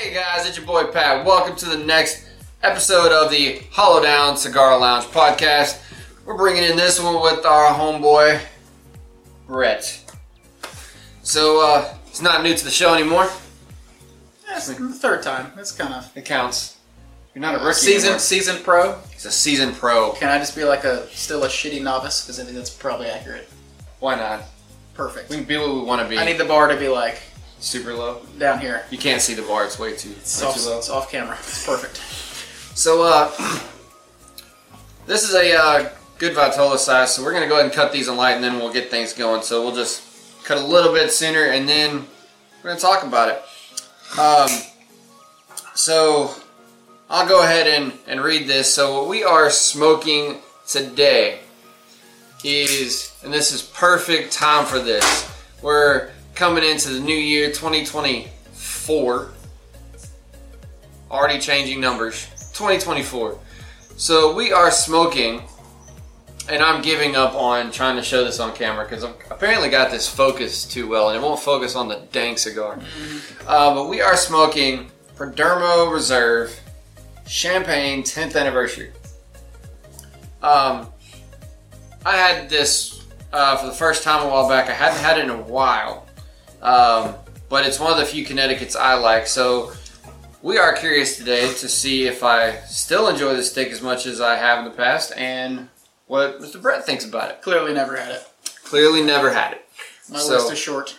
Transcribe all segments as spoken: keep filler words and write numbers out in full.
Hey guys, it's your boy Pat. Welcome to the next episode of the Hollow Down Cigar Lounge podcast. We're bringing in this one with our homeboy, Brett. So, uh, he's not new to the show anymore. Yeah, it's the third time. That's kind of... It counts. You're not a rookie Season, anymore. season pro. He's a seasoned pro. Can I just be like a still a shitty novice? Because I think that's probably accurate. Why not? Perfect. We can be what we want to be. I need the bar to be like super low. down here. You can't see the bar. It's way too, It's, way off, too low. it's off camera. It's perfect. So, uh, this is a uh, good Vitola size, so we're going to go ahead and cut these in light, and then we'll get things going. So we'll just cut a little bit sooner, and then we're going to talk about it. Um, so, I'll go ahead and, and read this. So, what we are smoking today is, and this is perfect time for this, we're coming into the new year, twenty twenty-four. Already changing numbers. twenty twenty-four. So we are smoking, and I'm giving up on trying to show this on camera because I've apparently got this focused too well, and it won't focus on the dang cigar. Mm-hmm. Uh, but we are smoking Perdomo Reserve Champagne tenth Anniversary. Um, I had this uh, for the first time a while back. I hadn't had it in a while. Um, but it's one of the few Connecticut's I like, so we are curious today to see if I still enjoy this stick as much as I have in the past and what Mister Brett thinks about it. Clearly never had it. Clearly never had it. My so, list is short.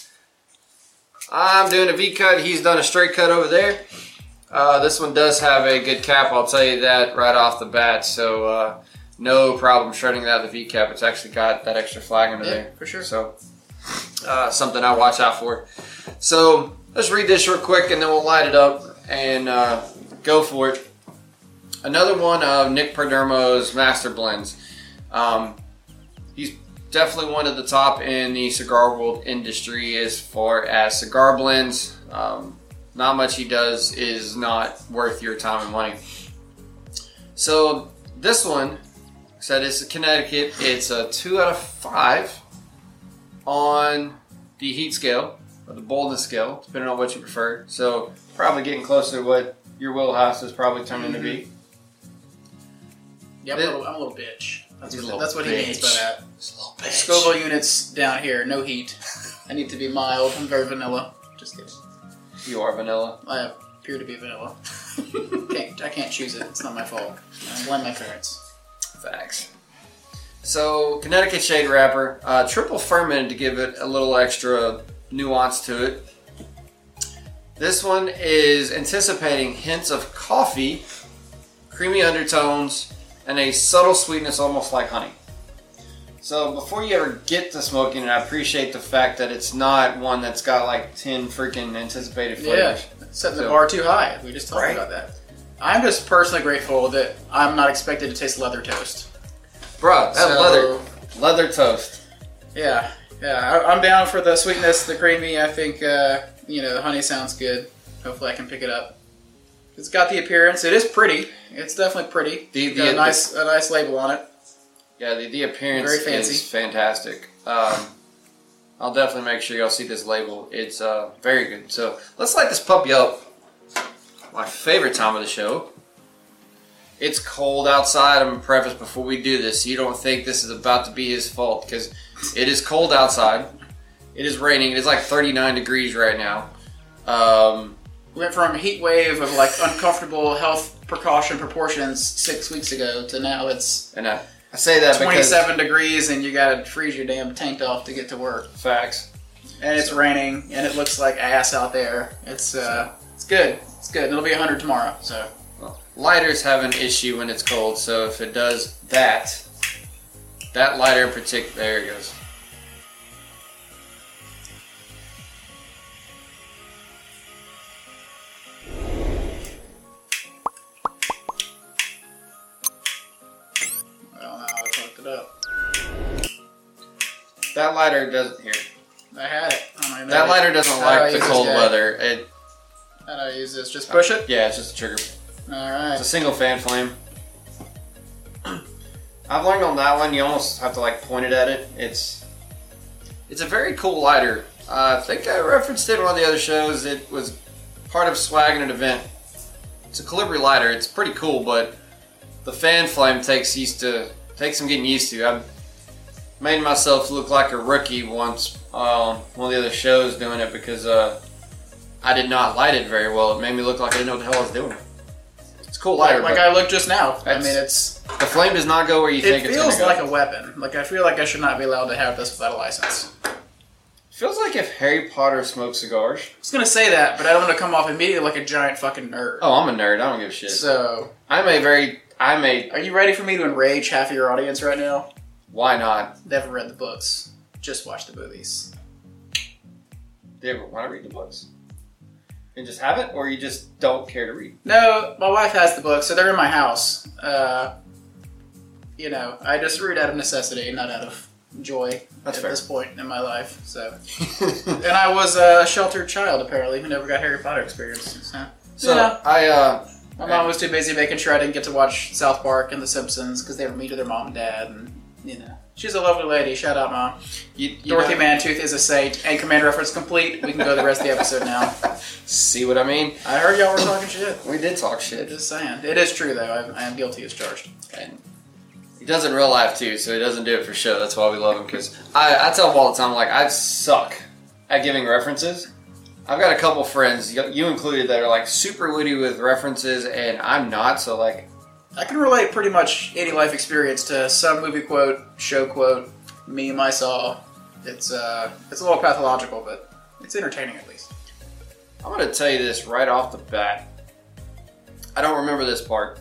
I'm doing a V-cut. He's done a straight cut over there. Uh, this one does have a good cap, I'll tell you that right off the bat, so uh, no problem shredding that with the V-cap. It's actually got that extra flag under Yeah, there. for sure. So, uh, something I watch out for. So, let's read this real quick and then we'll light it up and uh, go for it. Another one of Nick Perdomo's Master Blends. Um, he's definitely one of the top in the cigar world industry as far as cigar blends. Um, not much he does is not worth your time and money. So this one, like I said, it's Connecticut. It's a two out of five on the heat scale, or the boldness scale, depending on what you prefer. So probably getting closer to what your wheelhouse is probably turning mm-hmm. to be. Yeah, I'm, it, a little, I'm a little bitch. That's what, what, that's what he bitch. means by that. Just a little bitch. Scoville units down here, no heat. I need to be mild. I'm very vanilla. Just kidding. You are vanilla. I appear to be vanilla. can't, I can't choose it. It's not my fault. I blame my parents. Facts. So, Connecticut Shade Wrapper, uh, triple fermented to give it a little extra nuance to it. This one is anticipating hints of coffee, creamy undertones, and a subtle sweetness almost like honey. So before you ever get to smoking it, I appreciate the fact that it's not one that's got like ten freaking anticipated flavors. Yeah, setting so, the bar too high. We just talked right? about that. I'm just personally grateful that I'm not expected to taste leather toast. Bro, that so, leather, leather toast. Yeah, yeah, I, I'm down for the sweetness, the creamy. I think, uh, you know, the honey sounds good. Hopefully I can pick it up. It's got the appearance. It is pretty. It's definitely pretty. The, the, got a the, nice, a nice label on it. Yeah, the, the appearance Very fancy. is fantastic. Um, I'll definitely make sure y'all see this label. It's uh, very good. So let's light this puppy up. My favorite time of the show. It's cold outside. I'm going to preface before we do this so you don't think this is about to be his fault, because it is cold outside. It is raining. It is like thirty-nine degrees right now. Um, we went from a heat wave of like uncomfortable health precaution proportions six weeks ago to now it's and I, I say that twenty-seven because degrees and you gotta freeze your damn tank off to get to work. Facts. And it's so. raining and it looks like ass out there. It's uh, it's good. It's good. It'll be one hundred tomorrow. So well, lighters have an issue when it's cold. So if it does that, that lighter in particular, there it goes. That lighter doesn't here. I had it. I mean, that lighter doesn't like the cold weather. It. How do I use this? Just push it? Yeah, it's just a trigger. All right. It's a single fan flame. I've learned on that one, you almost have to like point it at it. It's it's a very cool lighter. Uh, I think I referenced it in one of the other shows. It was part of swagging an event. It's a Colibri lighter. It's pretty cool, but the fan flame takes used to takes some getting used to. I've made myself look like a rookie once on uh, one of the other shows doing it because uh, I did not light it very well. It made me look like I didn't know what the hell I was doing. It's a cool lighter. Like, like I looked just now. I mean, it's the flame does not go where you it think it's going to go. It feels like a weapon. Like I feel like I should not be allowed to have this without a license. Feels like if Harry Potter smoked cigars. I was gonna say that, but I don't want to come off immediately like a giant fucking nerd. Oh, I'm a nerd. I don't give a shit. So I'm a very I'm a. Are you ready for me to enrage half of your audience right now? Why not? Never read the books. Just watch the movies. Do you ever want to read the books? And just have it, or you just don't care to read? No, my wife has the books, so they're in my house. Uh, you know, I just read out of necessity, not out of joy. That's at fair. this point in my life. So, and I was a sheltered child apparently who never got Harry Potter experience. So, so yeah. I. Uh, My mom was too busy making sure I didn't get to watch South Park and The Simpsons because they were mean to their mom and dad, and you know, she's a lovely lady. Shout out, Mom. You, you Dorothy know, Mantooth is a saint. And command reference complete. We can go the rest of the episode now. See what I mean? I heard y'all were talking shit. We did talk shit. Just saying. It is true though. I, I am guilty as charged. And he does it in real life too, so he doesn't do it for show. That's why we love him. Because I, I tell him all the time, like I suck at giving references. I've got a couple friends, you included, that are like super witty with references, and I'm not. So like, I can relate pretty much any life experience to some movie quote, show quote, meme I saw. It's uh, it's a little pathological, but it's entertaining at least. I'm going to tell you this right off the bat. I don't remember this part.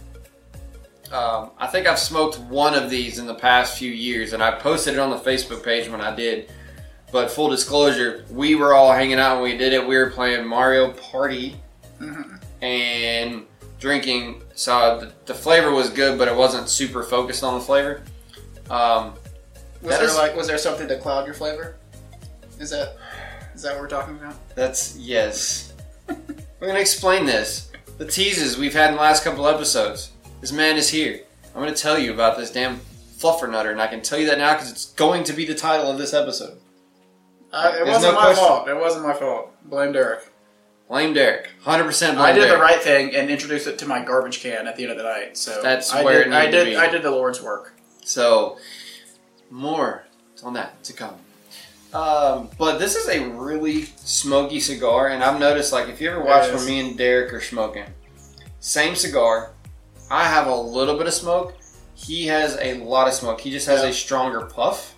Um, I think I've smoked one of these in the past few years, and I posted it on the Facebook page when I did. But full disclosure, we were all hanging out when we did it. We were playing Mario Party Mm-hmm. and drinking. So the, the flavor was good, but it wasn't super focused on the flavor. Um, Was that there is- like was there something to cloud your flavor? Is that is that what we're talking about? That's yes. We're gonna explain this. The teases we've had in the last couple episodes. This man is here. I'm gonna tell you about this damn fluffernutter, and I can tell you that now because it's going to be the title of this episode. Uh, it There's wasn't no my question. fault. It wasn't my fault. Blame Derek. Blame Derek. one hundred percent blame I did Derek. the right thing and introduced it to my garbage can at the end of the night. So That's I where did, it I needed to did. be. I did the Lord's work. So, more on that to come. Um, but this is a really smoky cigar, and I've noticed, like, if you ever watch It is. when me and Derek are smoking, same cigar, I have a little bit of smoke, he has a lot of smoke. He just has Yeah. a stronger puff,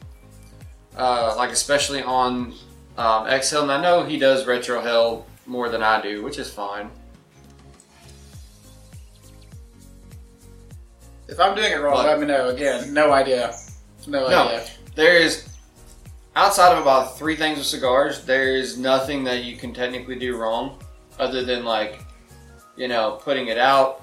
uh, like especially on um, exhale, and I know he does retrohale more than I do, which is fine. If I'm doing it wrong, But- let me know. Again, no idea. No, No. idea. There is, outside of about three things with cigars, there is nothing that you can technically do wrong, other than like, you know, putting it out,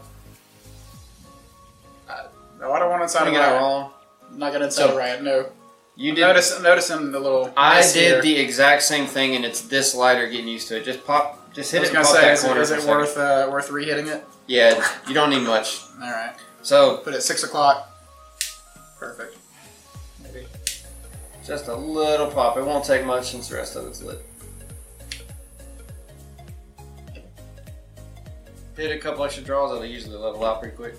No, I don't want to inside a putting it out riot. wrong. I'm not gonna inside So, a riot. No. You did. Notice, noticing the little. I mess did here. the exact same thing, and it's this lighter getting used to it. Just pop, just I hit was it. gonna And pop say, that is it, corner is for a it second. worth uh, worth re-hitting it? Yeah, you don't need much. All right. So Put it at six o'clock. Perfect. Maybe. just a little pop. It won't take much since the rest of it's lit. Hit a couple extra draws, it'll usually level out pretty quick.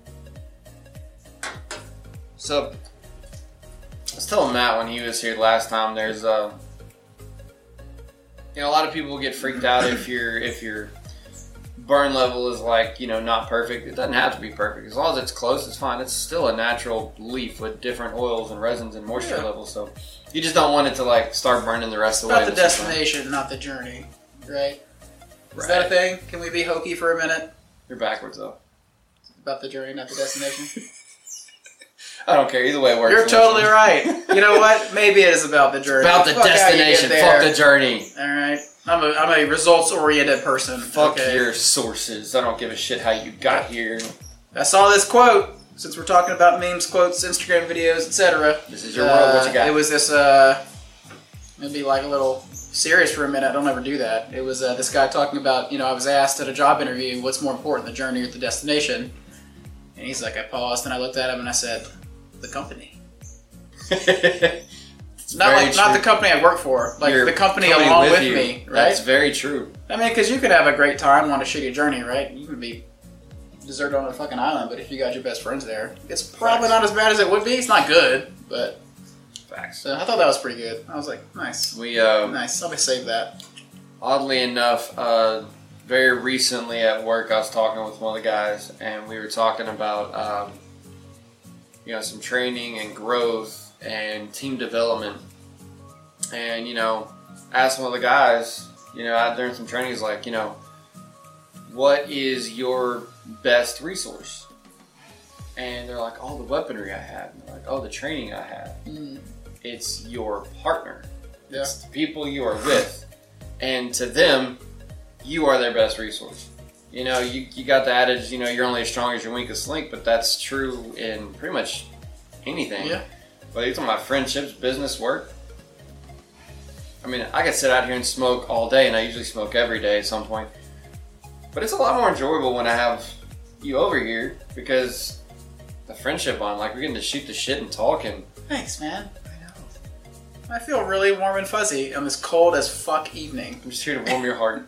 So, I was telling Matt when he was here last time, there's, uh, you know, a lot of people get freaked out if your if your burn level is like, you know, not perfect. It doesn't have to be perfect. As long as it's close, it's fine. It's still a natural leaf with different oils and resins and moisture Yeah. levels. So, you just don't want it to like start burning the rest of the way. About the This is fine. destination, not the journey. Right? Is Right. that a thing? Can we be hokey for a minute? You're backwards though. About the journey, not the destination. I don't care. Either way it works. You're totally right. You know what? Maybe it is about the journey. About the Fuck how you get destination. there. Fuck the journey. All right. I'm a I'm a results oriented person. Fuck okay? your sources. I don't give a shit how you got here. I saw this quote. Since we're talking about memes, quotes, Instagram videos, et cetera. This is your world. What you got? It was this. Uh, it'd be like a little serious for a minute. I don't ever do that. It was uh, this guy talking about. You know, I was asked at a job interview, "What's more important, the journey or the destination?" And he's like, I paused and I looked at him and I said, "The company." It's Not Very like not true. the company I work for, like Your the company, company along with with you. me, right? That's very true. I mean, because you could have a great time on a shitty journey, right? You could be deserted on a fucking island, but if you got your best friends there, it's probably Facts. not as bad as it would be. It's not good, but Facts. so I thought that was pretty good. I was like, nice, We uh, nice. I'll be save that. oddly enough, uh, very recently at work, I was talking with one of the guys, and we were talking about um, you know some training and growth and team development. And you know, asked one of the guys, you know, out during some training, he's like, you know, what is your best resource? And they're like, oh, the weaponry I have. And they're like, oh, the training I have. Mm. It's your partner. Yeah. It's the people you are with. And to them, you are their best resource. You know, you, you got the adage, you know, you're only as strong as your weakest link, but that's true in pretty much anything. Yeah. But you're talking about friendships, business, work. I mean, I could sit out here and smoke all day, and I usually smoke every day at some point. But it's a lot more enjoyable when I have you over here because the friendship on, like, we're getting to shoot the shit and talk and Thanks, man. I know. I feel really warm and fuzzy on this cold as fuck evening. I'm just here to warm your heart.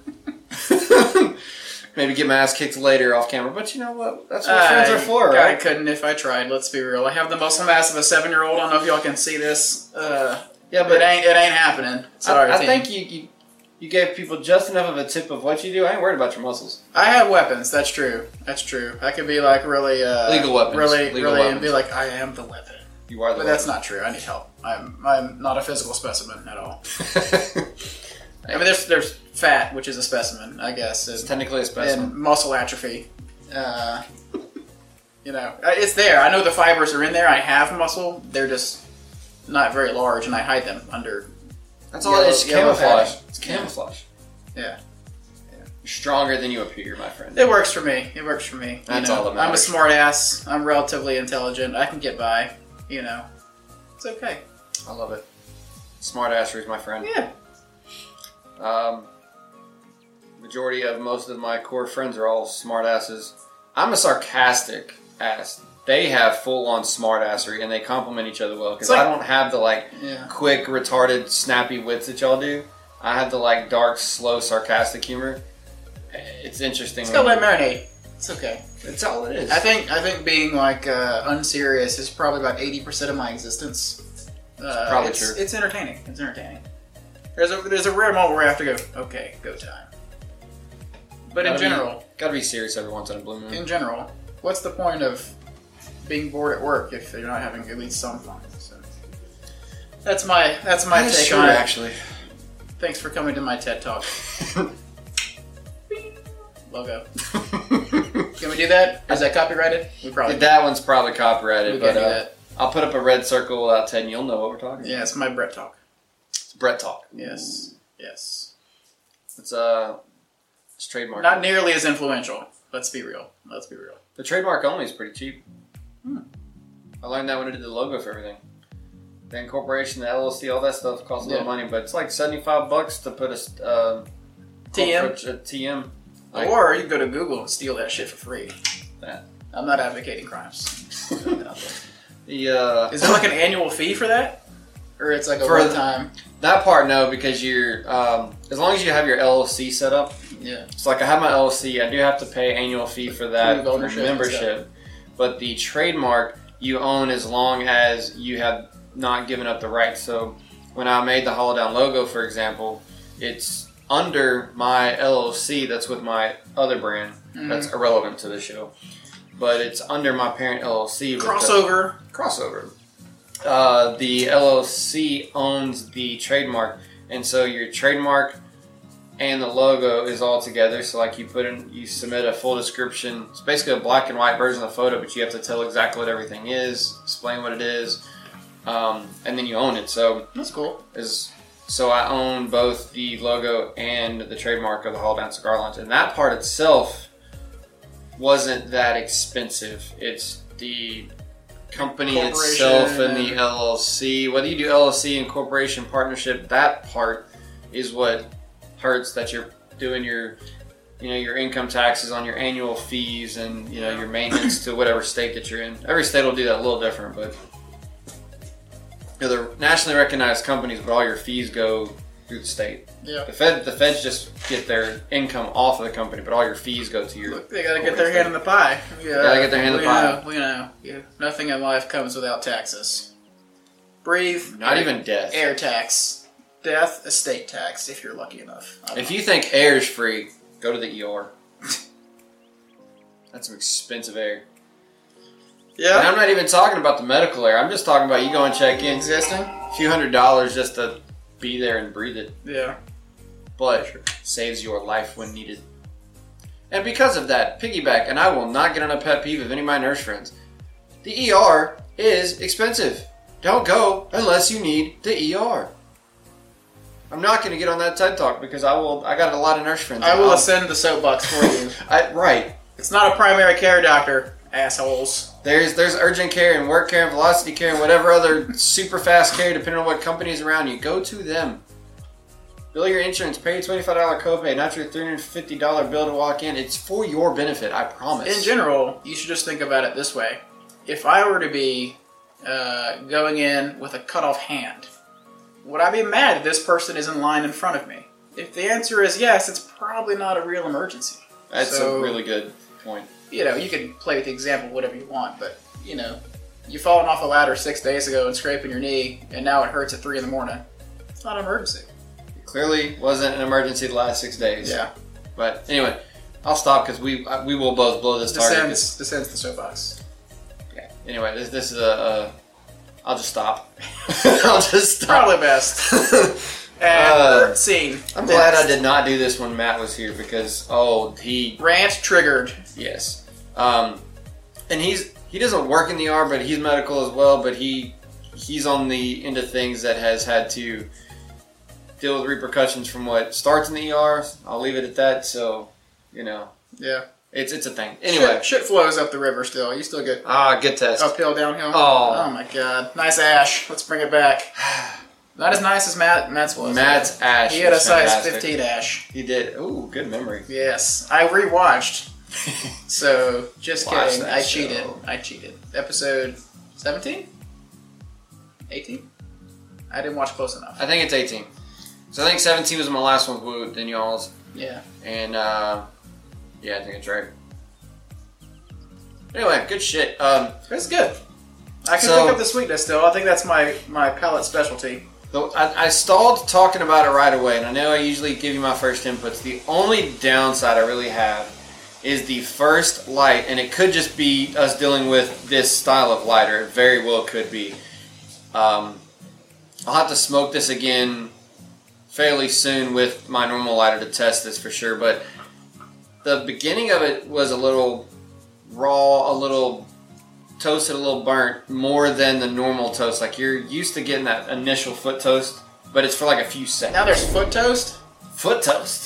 Maybe get my ass kicked later off camera, but you know what? That's what friends are for, I right? couldn't if I tried. Let's be real. I have the muscle mass of a seven-year-old. I don't know if y'all can see this. Uh, Yeah, but but it ain't. It ain't happening. Sorry, I, I team. think you, you you gave people just enough of a tip of what you do. I ain't worried about your muscles. I have weapons. That's true. That's true. I could be like really uh, Legal weapons. Really, Legal really, and weapons. be like, I am the weapon. You are the But that's not true. I need help. I'm. I'm not a physical specimen at all. I mean, there's there's fat, which is a specimen, I guess. It's And, technically a specimen. and muscle atrophy. Uh, you know, uh, it's there. I know the fibers are in there. I have muscle. They're just not very large, and I hide them under. That's all yellow- it is. yellow Camouflage. padding. It's camouflage. Yeah, You're stronger than you appear, my friend. it works for me. It works for me. You That's know, all that I'm a matters. smart ass. I'm relatively intelligent. I can get by. You know, it's okay. I love it. Smart asseries, my friend. Yeah. Um, majority of most of my core friends are all smart asses. I'm a sarcastic ass. They have full on smart assery and they complement each other well because It's like- I don't have the like Yeah. quick, retarded, snappy wits that y'all do. I have the like dark, slow, sarcastic humor. It's interesting. It's got let marinate. It's okay. It's all it is. I think I think being like uh, unserious is probably about eighty percent of my existence. Uh, probably it's, true. It's entertaining. It's entertaining. There's a there's a rare moment where I have to go. Okay, go time. But in Gotta be- general, Gotta be serious every once in a blue moon. in general, what's the point of being bored at work if you're not having at least some fun? So that's my that's my That is take true, on it. actually. Thanks for coming to my TED Talk. Logo. Can we do that? Is that copyrighted? We probably That one's probably copyrighted, we but can do uh, that. I'll put up a red circle without Ted, and you'll know what we're talking about. Yeah, it's my Brett Talk. It's Brett Talk. Yes. Yes. It's uh, it's trademark. Not nearly as influential. Let's be real. Let's be real. The trademark only is pretty cheap. Hmm. I learned that when I did the logo for everything. The incorporation, the L L C, all that stuff costs a little Yeah. money, but it's like seventy-five bucks to put a uh, T M? corporate- a T M. Like, Or you can go to Google and steal that shit for free. That. I'm not advocating crimes. the uh, Is there like an annual fee for that? Or it's like a For the- one time? that part no, because you're um, as long as you have your L L C set up. Yeah. It's like I have my L L C. I do have to pay annual fee for that Proof of ownership and membership, but the trademark you own as long as you have not given up the rights. So when I made the Hollow Down logo, for example, it's under my L L C that's with my other brand. Mhm. That's irrelevant to the show, but it's under my parent L L C. with the- Crossover. crossover. Uh, the L L C owns the trademark, and so your trademark and the logo is all together. So, like, you put in, you submit a full description. It's basically a black and white version of the photo, but you have to tell exactly what everything is, explain what it is, um, and then you own it. So, That's cool. is so I own both the logo and the trademark of the Hall Down Cigar Lounge, and that part itself wasn't that expensive. It's the company itself and the L L C. Whether you do L L C and corporation partnership, that part is what hurts. That you're doing your, you know, your income taxes on your annual fees and you know your maintenance to whatever state that you're in. Every state will do that a little different, but you know, they're nationally recognized companies, but all your fees go through the state. Yeah. The Fed, the Feds just get their income off of the company, but all your fees go to your. Look, they gotta get their hand in the pie. Yeah, gotta get their hand in the we pie. Know, we know. Yeah. Nothing in life comes without taxes. Breathe. Not air, even death. Air tax. Death, estate tax, if you're lucky enough. If know. you think air is free, go to the E R. That's some expensive air. Yeah. And I'm not even talking about the medical air. I'm just talking about you go and check in. Existing? A few hundred dollars just to be there and breathe it. Yeah. But sure. Saves your life when needed. And because of that, piggyback, and I will not get on a pet peeve of any of my nurse friends. The E R is expensive. Don't go unless you need the E R. I'm not going to get on that TED Talk because I will. I got a lot of nurse friends. I will I'll, ascend the soapbox for you. I, right. It's not a primary care doctor, assholes. There's there's urgent care and work care and velocity care and whatever other super fast care, depending on what company is around you. Go to them. Bill your insurance, pay your twenty-five dollars copay, not your three hundred fifty dollars bill to walk in. It's for your benefit, I promise. In general, you should just think about it this way. If I were to be uh, going in with a cut off hand, would I be mad that this person is in line in front of me? If the answer is yes, it's probably not a real emergency. That's so, a really good point. You know, you can play with the example whatever you want, but, you know, you've fallen off a ladder six days ago and scraping your knee, and now it hurts at three in the morning. It's not an emergency. It clearly wasn't an emergency the last six days. Yeah. But anyway, I'll stop because we we will both blow this target. Descends, descends the soapbox. Yeah. Anyway, this this is a... a I'll just stop. I'll just stop. Probably best. And uh, third scene. I'm glad I did not do this when Matt was here because, oh, he... Rant triggered. Yes. Um, and he's he doesn't work in the E R, but he's medical as well, but he he's on the end of things that has had to deal with repercussions from what starts in the E R. I'll leave it at that, so, you know. Yeah. It's it's a thing. Anyway. Shit, shit flows up the river still. You still get ah, good test. uphill, downhill. Oh. Oh my god. Nice ash. Let's bring it back. Not as nice as Matt Matt's was. Matt's ash. He had a size fantastic. fifteen ash. He did. Ooh, good memory. Yes. I rewatched. So, just Watch kidding. that I show. cheated. I cheated. Episode seventeen? eighteen? I didn't watch close enough. I think it's eighteen. So I think seventeen was my last one with Woot, then y'all's. Yeah. And, uh, yeah, I think it's right. Anyway, good shit. Um, It's good. I can So- pick up the sweetness still. I think that's my, my palate specialty. though I, I stalled talking about it right away, and I know I usually give you my first inputs. The only downside I really have is the first light, and it could just be us dealing with this style of lighter. It very well could be. Um, I'll have to smoke this again fairly soon with my normal lighter to test this for sure, but the beginning of it was a little raw, a little toasted, a little burnt, more than the normal toast. Like you're used to getting that initial foot toast, but it's for like a few seconds. Now there's foot toast. Foot toast.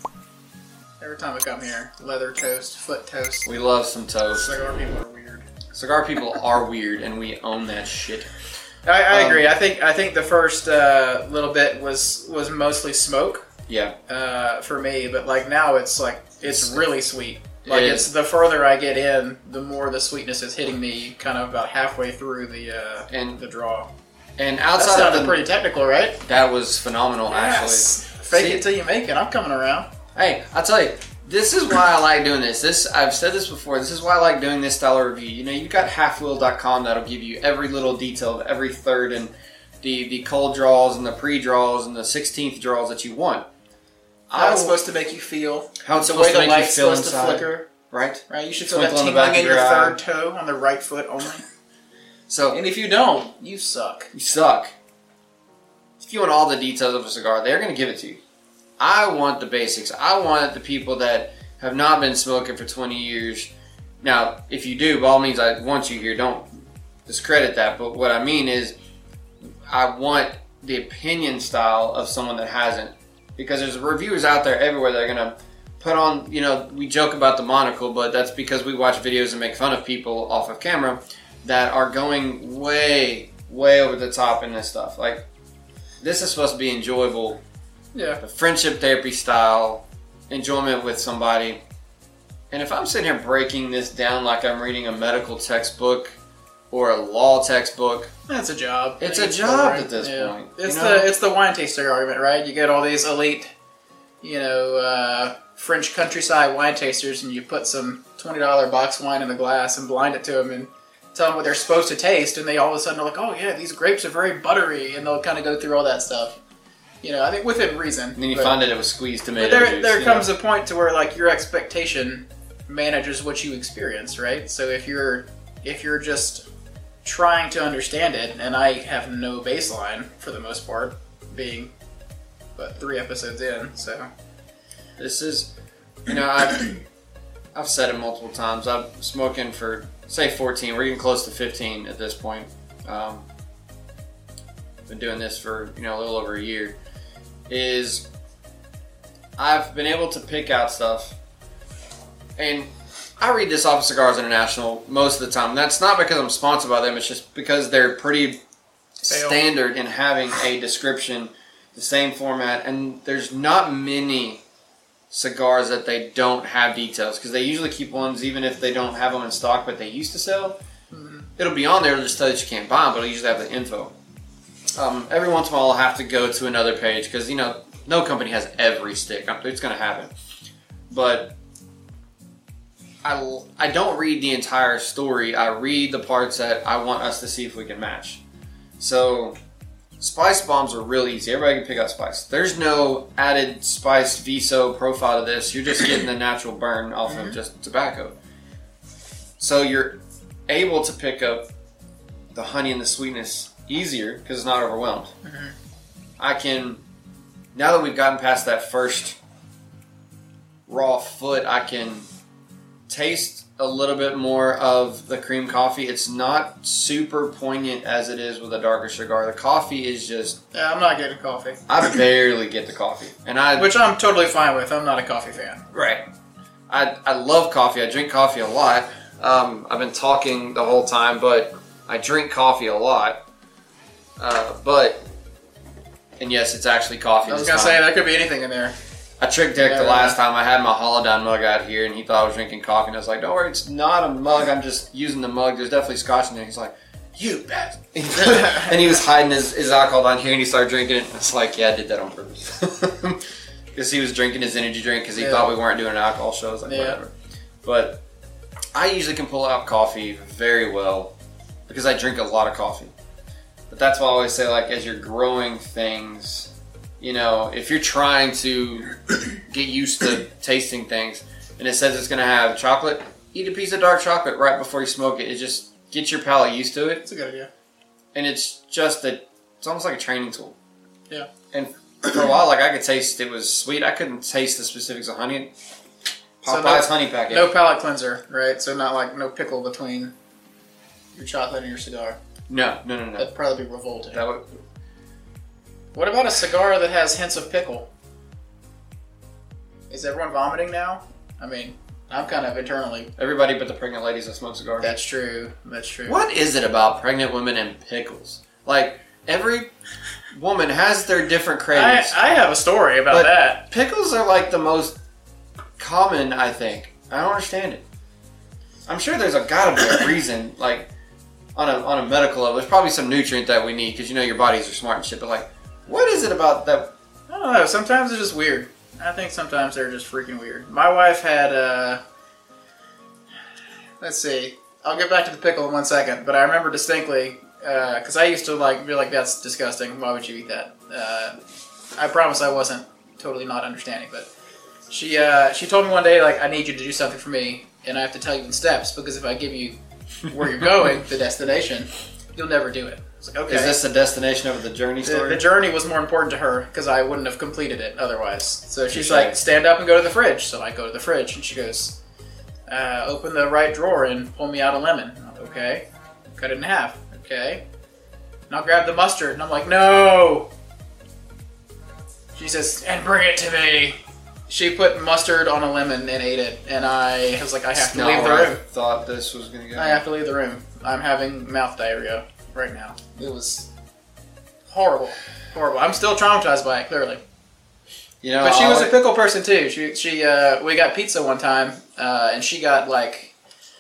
Every time I come here, leather toast, foot toast. We love some toast. Cigar people are weird. Cigar people are weird, and we own that shit. I, I Um, agree. I think I think the first uh, little bit was was mostly smoke Yeah. uh, for me, but like now it's like it's really sweet. Like It it's is. the further I get in, the more the sweetness is hitting me. Kind of about halfway through the uh, And- the draw. And That outside of sounded the, pretty technical, right? that was phenomenal, Yes. actually. Fake See? it till you make it. I'm coming around. Hey, I'll tell you, this is why I like doing this. This I've said this before. This is why I like doing this style of review. You know, you've got half wheel dot com that'll give you every little detail of every third and the the cold draws and the pre draws and the sixteenth draws that you want. How it's will- supposed to make you feel. how it's the supposed way to the make you light's feel supposed to inside, flicker. right? Right, you should feel that Twinkle on the back tingling in of your your eye. third toe on the right foot only. So And if you don't, you suck. you suck. If you want all the details of a cigar, they're going to give it to you. I want the basics. I want the people that have not been smoking for twenty years. Now, if you do, by all means, I want you here. Don't discredit that. But what I mean is, I want the opinion style of someone that hasn't. Because there's reviewers out there everywhere that are going to put on, you know, we joke about the monocle, but that's because we watch videos and make fun of people off of camera that are going way, way over the top in this stuff. Like, this is supposed to be enjoyable, Yeah. the friendship therapy style, enjoyment with somebody. And if I'm sitting here breaking this down like I'm reading a medical textbook or a law textbook. That's a job. It's a job at this yeah. point. It's you know? the it's the wine tasting argument, right? You get all these elite, you know, uh, French countryside wine tasters, and you put some twenty dollar box wine in the glass and blind it to them and tell them what they're supposed to taste, and they all of a sudden are like, oh yeah, these grapes are very buttery, and they'll kind of go through all that stuff. You know, I think within reason. And then you but, find that it was squeezed tomato but there, juice. there comes know? a point to where like your expectation manages what you experience, right? So if you're if you're just trying to understand it, and I have no baseline for the most part, being but three episodes in, so this is, you know, I've I've said it multiple times. I'm smoking for say fourteen. We're getting close to fifteen at this point. Um, been doing this for you know a little over a year. Is I've been able to pick out stuff, and I read this off of Cigars International most of the time. And that's not because I'm sponsored by them. It's just because they're pretty Fail. standard in having a description, the same format, and there's not many cigars that they don't have details because they usually keep ones even if they don't have them in stock, but they used to sell. Mm-hmm. It'll be on there. It'll just tell you that you can't buy them, but it'll usually have the info. Um, every once in a while, I'll have to go to another page because, you know, no company has every stick. It's going to happen. But I, I don't read the entire story. I read the parts that I want us to see if we can match. So, spice bombs are really easy. Everybody can pick out spice. There's no added spice V S O profile to this. You're just getting the natural burn off mm-hmm. of just tobacco. So, you're able to pick up the honey and the sweetness easier because it's not overwhelmed. Mm-hmm. I can, now that we've gotten past that first raw foot, I can taste a little bit more of the cream coffee. It's not super poignant as it is with a darker cigar. The coffee is just... Yeah, I'm not getting coffee. I barely get the coffee. and I Which I'm totally fine with. I'm not a coffee fan. Right. I, I love coffee. I drink coffee a lot. Um, I've been talking the whole time, but I drink coffee a lot. Uh, but, and yes, it's actually coffee. I was going to say, there could be anything in there. I tricked Derek yeah, the last time. I had my Holodown mug out here, and he thought I was drinking coffee, and I was like, don't worry, it's not a mug. I'm just using the mug. There's definitely scotch in there. He's like, you bastard. And he was hiding his, his alcohol down here, and he started drinking it. It's like, yeah, I did that on purpose. Because he was drinking his energy drink because he yeah. thought we weren't doing an alcohol show. I was like, yeah. whatever. But I usually can pull out coffee very well because I drink a lot of coffee. But that's why I always say, like, as you're growing things, you know, if you're trying to get used to tasting things and it says it's going to have chocolate, eat a piece of dark chocolate right before you smoke it. It just gets your palate used to it. It's a good idea. And it's just a, it's almost like a training tool. Yeah. And for a while, like, I could taste it was sweet. I couldn't taste the specifics of honey. Popeye's so no, honey packet. No palate cleanser, right? So not like no pickle between your chocolate and your cigar. No, no, no, no. That'd probably be revolting. That would... What about a cigar that has hints of pickle? Is everyone vomiting now? I mean, I'm kind of internally... Everybody but the pregnant ladies that smoke cigars. That's true. That's true. What is it about pregnant women and pickles? Like, every woman has their different cravings. I, I have a story about but that. Pickles are like the most common, I think. I don't understand it. I'm sure there's a gotta be a reason, like, on a on a medical level. There's probably some nutrient that we need because, you know, your bodies are smart and shit, but, like, what is it about that? I don't know. Sometimes it's just weird. I think sometimes they're just freaking weird. My wife had, uh... Let's see. I'll get back to the pickle in one second, but I remember distinctly, because uh, I used to, like, be like, that's disgusting. Why would you eat that? Uh, I promise I wasn't totally not understanding, but she, uh, she told me one day, like, I need you to do something for me, and I have to tell you in steps, because if I give you where you're going, the destination, you'll never do it. Like, okay. Is this the destination of the journey story? The, the journey was more important to her because I wouldn't have completed it otherwise. So she's like, stand up and go to the fridge. So I go to the fridge and she goes, uh, open the right drawer and pull me out a lemon. Okay. Cut it in half. Okay. And I'll grab the mustard. And I'm like, no. She says, and bring it to me. She put mustard on a lemon and ate it. And I was like, I have to leave the room. I thought this was going to go. I have to leave the room. I'm having mouth diarrhea right now. It was horrible, horrible. I'm still traumatized by it, clearly. You know, but she I'll was like... a pickle person too. She, she, uh, we got pizza one time, uh, and she got like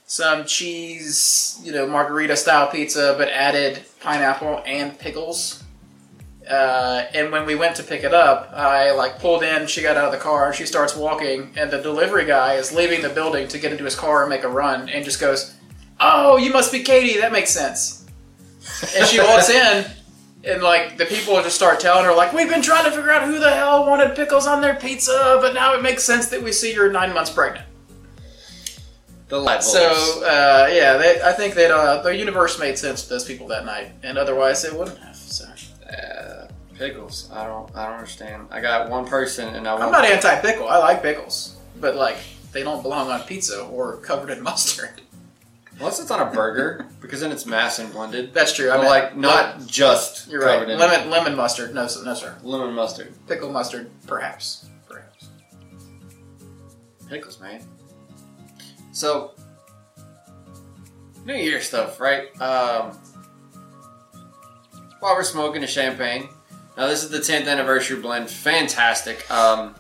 some cheese, you know, margarita style pizza, but added pineapple and pickles. Uh, and when we went to pick it up, I like pulled in, she got out of the car, she starts walking, and the delivery guy is leaving the building to get into his car and make a run, and just goes, "Oh, you must be Katie, that makes sense." And she walks in, and like the people just start telling her, like, "We've been trying to figure out who the hell wanted pickles on their pizza, but now it makes sense that we see you're nine months pregnant." The levels. So, uh, yeah, they, I think that uh, the universe made sense to those people that night, and otherwise it wouldn't have. So. Uh, pickles. I don't. I don't understand. I got one person, and I. I'm want not anti-pickle. I like pickles, but like they don't belong on pizza or covered in mustard. Unless it's on a burger, because then it's mass and blended. That's true. I But mean, like not lemon, just you're covered right. in Lemon, lemon mustard. No, no, sir. lemon mustard. Pickle mustard, perhaps. Perhaps. Pickles, man. So, New Year stuff, right? Um, while we're smoking a champagne. Now, this is the tenth anniversary blend. Fantastic. Um,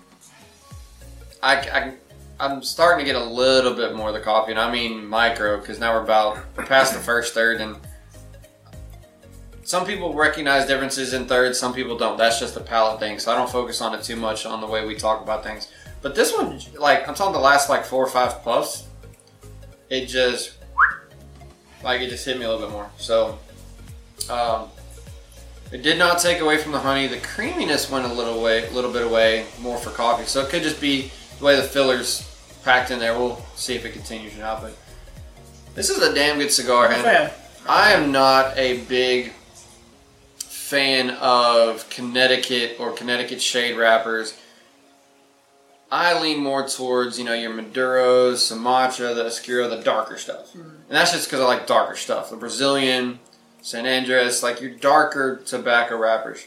I, I, I'm starting to get a little bit more of the coffee, and I mean micro, because now we're about past the first third, and some people recognize differences in thirds, some people don't. That's just a palate thing, so I don't focus on it too much on the way we talk about things. But this one, like, I'm talking the last, like, four or five puffs, it just, like, it just hit me a little bit more. So, um, it did not take away from the honey. The creaminess went a little way, a little bit away, more for coffee. So it could just be the way the filler's packed in there. We'll see if it continues or not. But this is a damn good cigar. I'm a And fan. I am not a big fan of Connecticut or Connecticut shade wrappers. I lean more towards, you know, your Maduros, Sumatra, the Oscuro, the darker stuff. Mm-hmm. And that's just because I like darker stuff. The Brazilian, San Andres, like your darker tobacco wrappers.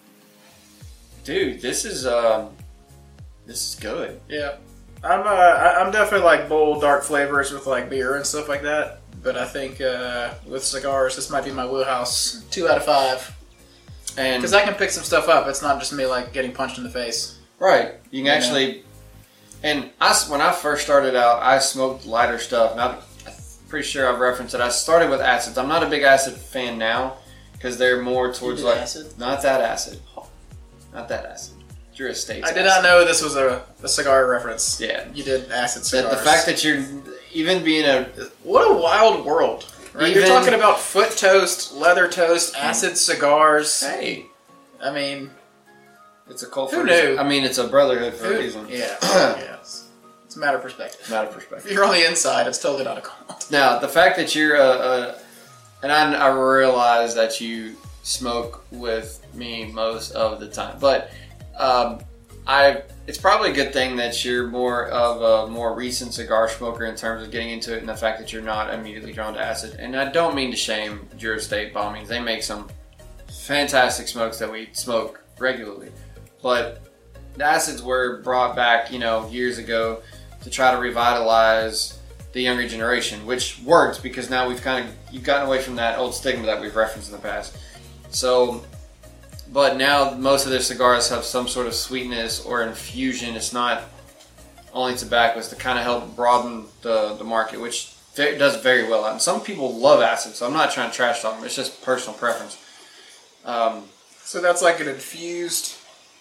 Dude, this is um, this is good. Yeah, I'm uh, I- I'm definitely like bold, dark flavors with like beer and stuff like that. But I think uh, with cigars, this might be my wheelhouse. Two out of five. And Because I can pick some stuff up. It's not just me like getting punched in the face. right, you can Yeah. actually. And I, when I first started out, I smoked lighter stuff. And I'm pretty sure I've referenced it. I started with acids. I'm not a big acid fan now because they're more towards did like acid? not that acid, not that acid. Drew Estates. I did acid. not know this was a, a cigar reference. Yeah. You did acid The, cigars. the fact that you're even being a What a wild world. Right? You're Even- talking about foot toast, leather toast, acid cigars. hey, I mean, it's a cult. Who for a knew? reason. I mean, it's a brotherhood for a who- reason. yeah. Yes. It's a matter of perspective. Not a If perspective. you're on the inside, it's totally not a cult. Now, the fact that you're a, a and I, I realize that you smoke with me most of the time, but um, I it's probably a good thing that you're more of a more recent cigar smoker in terms of getting into it, and the fact that you're not immediately drawn to acid. And I don't mean to shame Drew Estate by all means; they make some fantastic smokes that we smoke regularly, but the acids were brought back, you know, years ago to try to revitalize the younger generation, which works because now we've kind of you've gotten away from that old stigma that we've referenced in the past. So, but now most of their cigars have some sort of sweetness or infusion. It's not only tobacco; it's to kind of help broaden the, the market, which it does very well. And some people love acid, so I'm not trying to trash talk them. It's just personal preference. Um, So that's like an infused.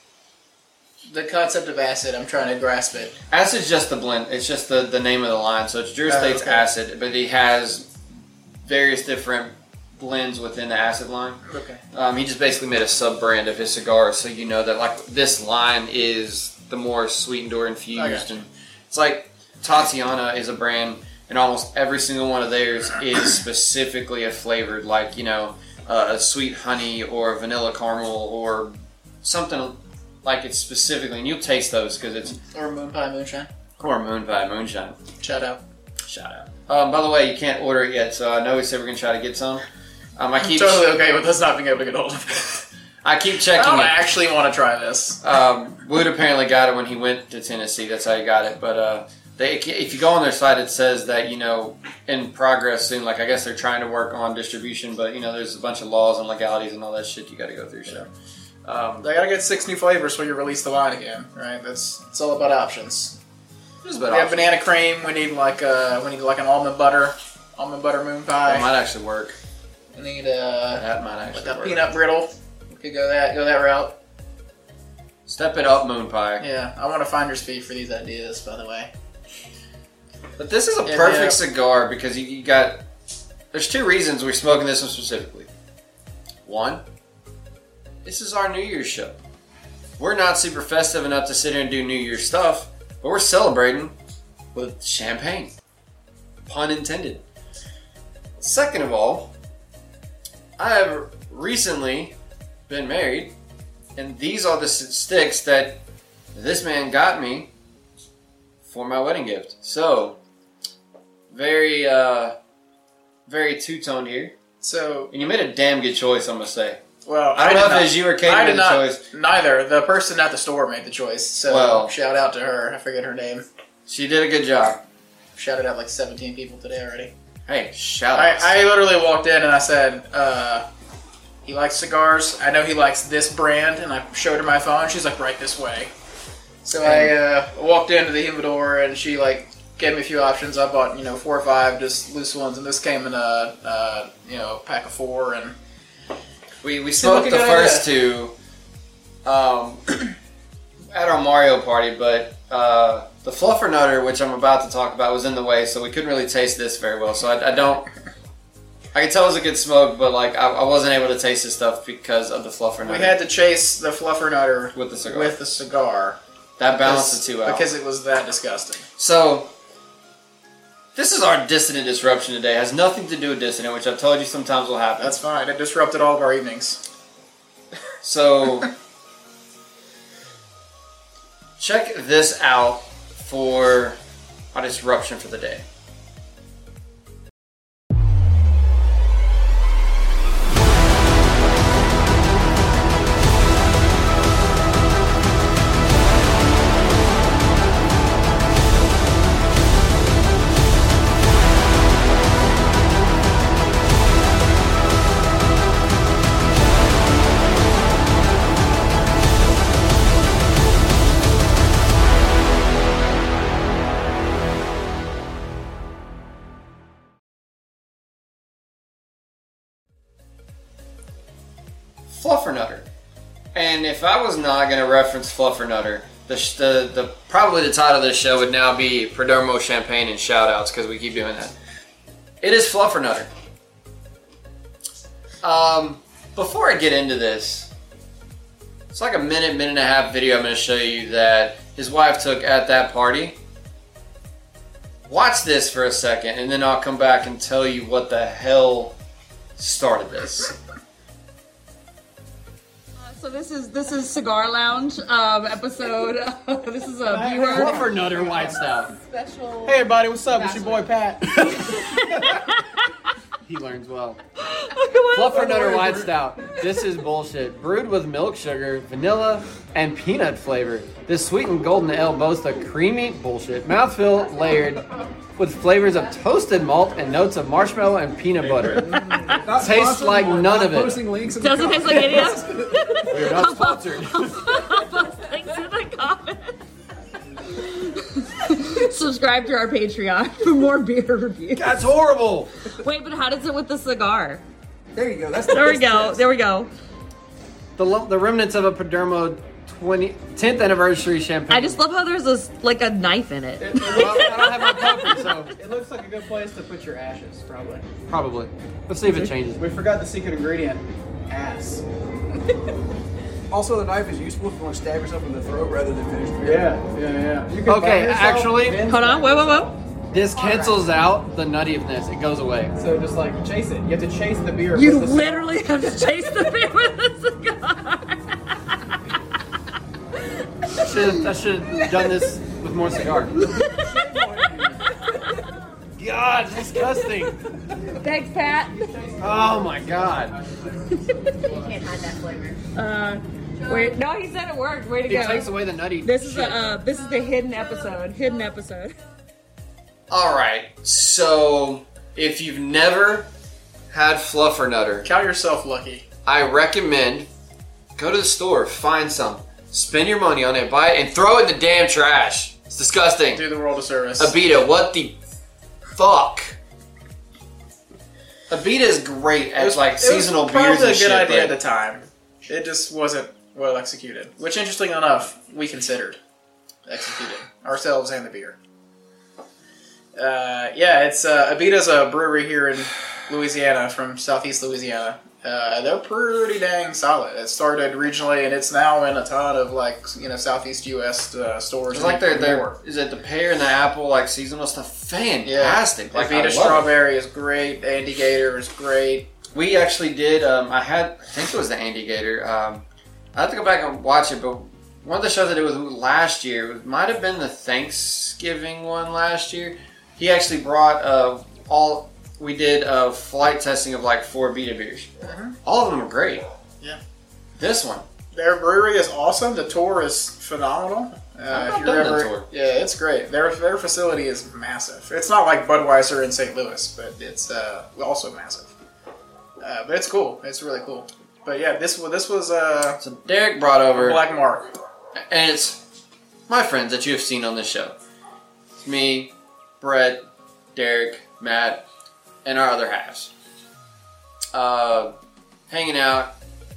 The concept of acid, I'm trying to grasp it. Acid's just the blend. It's just the, the name of the line. So it's Drew Oh, Estate's okay. acid, but he has various different blends within the acid line. Okay. Um, he just basically made a sub brand of his cigars, so you know that like this line is the more sweetened or I infused. gotcha. And it's like Tatiana is a brand, and almost every single one of theirs is specifically a flavored, like you know, uh, a sweet honey or vanilla caramel or something. Like it's specifically, and you'll taste those because it's Or moon pie moonshine. or moon pie moonshine. Shout out. Shout out. Um, by the way, you can't order it yet, so I know we said we're gonna try to get some. Um, I keep Totally okay with us not being able to get hold of it. I keep I checking don't it. actually want to try this. Um, Wood apparently got it when he went to Tennessee. That's how he got it. But uh, they, if you go on their site, it says that you know in progress soon. Like I guess they're trying to work on distribution, but you know there's a bunch of laws and legalities and all that shit you got to go through. So. Um, They gotta get six new flavors when you release the line again, right? That's it's all about options. There's a We bit have options. banana cream. We need like uh, we need like an almond butter, almond butter moon That pie. might actually work. We need uh, That might actually like a work. peanut brittle. We could go that go that route. Step it up, moon pie. Yeah, I want a finder's fee for these ideas, by the way. But this is a Yeah, perfect yeah. cigar because you, you got. There's two reasons we're smoking this one specifically. One, this is our New Year's show. We're not super festive enough to sit here and do New Year's stuff, but we're celebrating with champagne. Pun intended. Second of all, I have recently been married, and these are the s- sticks that this man got me for my wedding gift. So, very, uh, very two-toned here. So, And you made a damn good choice, I'm gonna say. well, I don't did know if not- it was you or Katie I made did the not. choice. Neither. The person at the store made the choice. So, Well- shout out to her. I forget her name. She did a good job. Shouted out like seventeen people today already. Hey, shout I, out. I literally walked in and I said, uh, he likes cigars. I know he likes this brand. And I showed her my phone. She's like, right this way. So I uh, walked into the humidor and she like gave me a few options. I bought, you know, four or five just loose ones. And this came in a, uh, you know, pack of four. And We, we Seemed like smoked a the good first two um, at our Mario party, but uh, the Fluffer Nutter, which I'm about to talk about, was in the way, so we couldn't really taste this very well. So I, I don't... I could tell it was a good smoke, but like I, I wasn't able to taste this stuff because of the Fluffer Nutter. we had to chase the fluffer nutter with the cigar. with the cigar. that balanced the two out. Because it was that disgusting. So, this is our Dissident Disruption today. It has nothing to do with Dissident, which I've told you sometimes will happen. That's fine. It disrupted all of our evenings. So, check this out for our disruption for the day. Fluffernutter. And if I was not going to reference Fluffernutter, the, the, the probably the title of this show would now be Perdomo Champagne and Shoutouts because we keep doing that. It is Fluffernutter. Um, before I get into this, it's like a minute, minute and a half video I'm going to show you that his wife took at that party. Watch this for a second and then I'll come back and tell you what the hell started this. So this is this is Cigar Lounge um, episode. This is a viewer Fluffernutter White Stout. special. Hey everybody, what's up? It's your boy Pat. He learns well. Fluffernutter White Stout. This is bullshit. Brewed with milk sugar, vanilla, and peanut flavor. This sweetened golden ale boasts a creamy bullshit mouthfeel layered with flavors of toasted malt and notes of marshmallow and peanut butter. Tastes like none of it. Posting links in Doesn't the taste like any of We're not sponsored. Thanks in the comments. Subscribe to our Patreon for more beer reviews. That's horrible. Wait, but how does it with the cigar? There you go. That's the There we best go. test. There we go. The lo- the remnants of a Perdomo twenty, tenth anniversary champagne. I just love how there's a like a knife in it. Well, I don't have my poker, so It looks like a good place to put your ashes, probably. probably. Let's see if it changes. We forgot the secret ingredient. Ass. Also, the knife is useful if you want to stab yourself in the throat rather than finish the beer. Yeah, yeah, yeah. You can Okay, buy yourself actually- Vince Hold on. Wait, wait, wait. This cancels out the nuttiness. It goes away. So just like chase it. You have to chase the beer. You with the literally have to chase the beer with a cigar. Should've- I should have done this with more cigar. God, it's disgusting. Thanks, Pat. Oh my god. Can't hide that flavor. Uh, wait, no, he said it worked. Way to It go. takes away the nutty. This is shit. a uh, this is the hidden episode. Hidden episode. Alright, so if you've never had Fluffernutter, Count yourself lucky. I recommend go to the store, find some, spend your money on it, buy it, and throw it in the damn trash. It's disgusting. Do the world a service. Abita, what the fuck? Abita is great at like seasonal it was beers probably and a good shit. idea at but- the time. It just wasn't well executed. Which, interesting enough, we considered executing ourselves and the beer. Uh, yeah, it's uh, Abita's a brewery here in Louisiana, from southeast Louisiana. Uh, they're pretty dang solid. It started regionally, and it's now in a ton of like you know southeast U S uh, stores. It's like they're, and they're more. is it the pear and the apple like seasonal stuff? Fantastic. Like, I Abita love strawberry is great. Andy Gator is great. it. We actually did. Um, I had I think it was the Andy Gator. Um, I have to go back and watch it, but one of the shows I did with last year it might have been the Thanksgiving one last year. He actually brought uh, all. We did a flight testing of like four Abita beers. Mhm. All of them were great. Yeah. This one. Their brewery is awesome. The tour is phenomenal. Uh, I've if not you're done the ever, tour. yeah, it's great. Their their facility is massive. It's not like Budweiser in Saint Louis, but it's uh, also massive. Uh, but it's cool. It's really cool. But yeah, this was this was uh, So Derek brought over, Black Mark. and it's my friends that you have seen on this show. It's me, Brett, Derek, Matt, and our other halves. Uh, hanging out,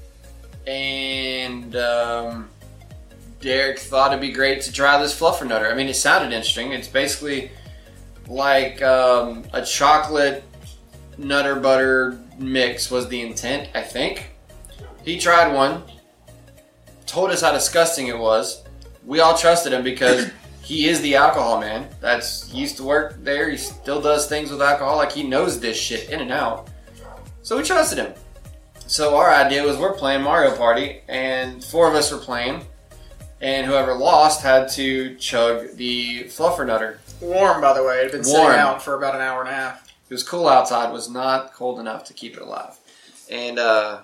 and um, Derek thought it'd be great to try this Fluffernutter. I mean, it sounded interesting. It's basically like um, a chocolate nutter butter mix was the intent, I think. He tried one, told us how disgusting it was. We all trusted him because he is the alcohol man. That's he used to work there. He still does things with alcohol. Like he knows this shit in and out. So we trusted him. So our idea was we're playing Mario Party, and four of us were playing, and whoever lost had to chug the Fluffernutter. Warm, by the way. It had been Warm. sitting out for about an hour and a half. It was cool outside. It was not cold enough to keep it alive. And uh,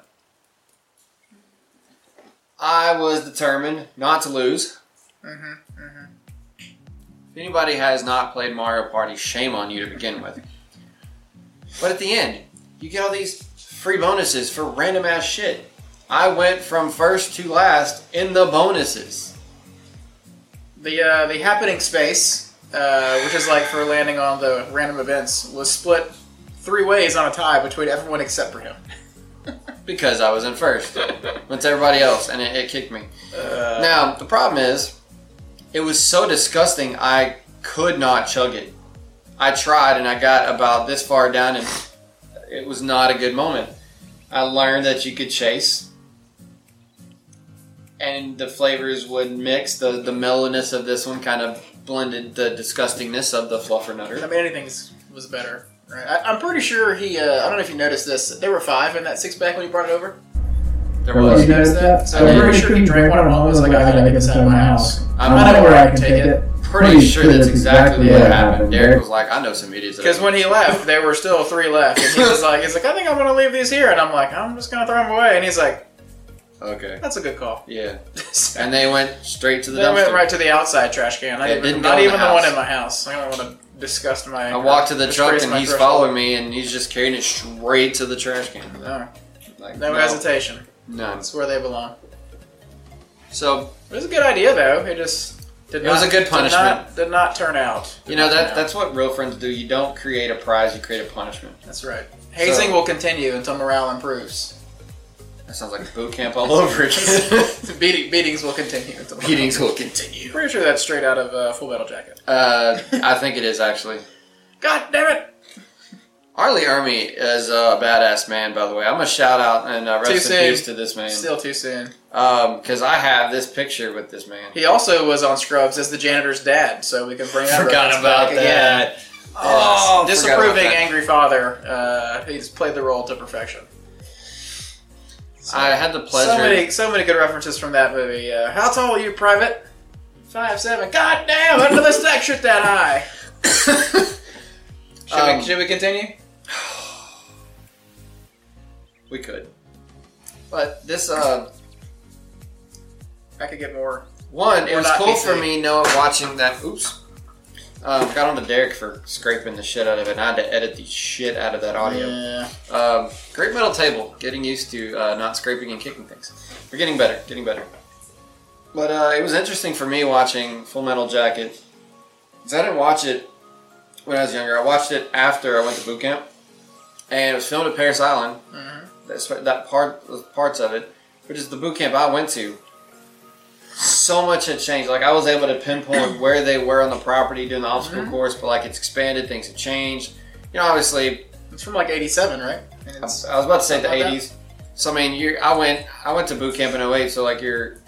I was determined not to lose. Mm-hmm, mm-hmm. If anybody has not played Mario Party, shame on you to begin with. But at the end, you get all these free bonuses for random ass shit. I went from first to last in the bonuses. The uh, the happening space, uh, which is like for landing on the random events, was split three ways on a tie between everyone except for him. Because I was in first. Went to everybody else, and it, it kicked me. Uh, Now, the problem is, it was so disgusting, I could not chug it. I tried, and I got about this far down, and it was not a good moment. I learned that you could chase, and the flavors would mix. The, the mellowness of this one kind of blended the disgustingness of the I Fluffernutter. mean, anything was better. Right? I, I'm pretty sure he. Uh, I don't know if you noticed this. There were five in that six pack when you brought it over. There Well, was. you noticed that? So I'm pretty sure he drank one of them. I was like, I gotta get this out of my house. I'm I know where I can take it. pretty sure that's exactly what happened. Derek was like, I know some idiots. Because when he left, there were still three left, and he was like, "He's like, I think I'm gonna leave these here," and I'm like, "I'm just gonna throw them away," and he's like, okay, "That's a good call." yeah. And they went straight to the They dumpster. went right to the outside trash can. Not Yeah, even, didn't go not in even the the, one house. in my house. I don't want to disgust my. I walked to the truck disgrace and my he's threshold. following me and he's just carrying it straight to the trash can. No, Like, no hesitation. None. That's where they belong. So It was a good idea, though. It just did It not. was a good did punishment. not- Did not, turn out. Did you know not turn that out. that's what real friends do. You don't create a prize, you create a punishment. That's right. Hazing So- will continue until morale improves. That sounds like boot camp all over again. Beating, beatings will continue until morale Meetings will improves. continue. Pretty sure that's straight out of uh, Full Metal Jacket. Uh, I think it is actually. God damn it! Arlie Ermy is a badass man, by the way. I'm gonna shout out and uh, Too rest in soon. peace to this man. Still too soon. Because I have this picture with this man. He also was on Scrubs as the janitor's dad, so we can bring that Forgot reference about back again. that. Yes. Oh, forgot Disapproving, about that. angry father. Uh, he's played the role to perfection. So, I had the pleasure. So many, so many good references from that movie. Uh, how tall are you, Private? Five seven. God damn! How did the stack shoot that high? Should, Um, we, should we continue? We could. But this, uh, I could get more. one, it We're was not cool P C. for me knowing, watching that. Oops. Um, got on to Derek for scraping the shit out of it, and I had to edit the shit out of that audio. Yeah. Um, great metal table. Getting used to uh, not scraping and kicking things. We're getting better, getting better. But uh, it was interesting for me watching Full Metal Jacket Because I didn't watch it when I was younger. I watched it after I went to boot camp. And it was filmed at Parris Island. Mm-hmm. That's that part, parts of it, which is the boot camp I went to. So much had changed. Like, I was able to pinpoint where they were on the property doing the obstacle Mm-hmm. course, but like it's expanded, things have changed. You know, obviously, It's from like eighty-seven, right? And I it's- I was about to say the something like eighties. So I mean, you I went I went to boot camp in oh eight, so like you're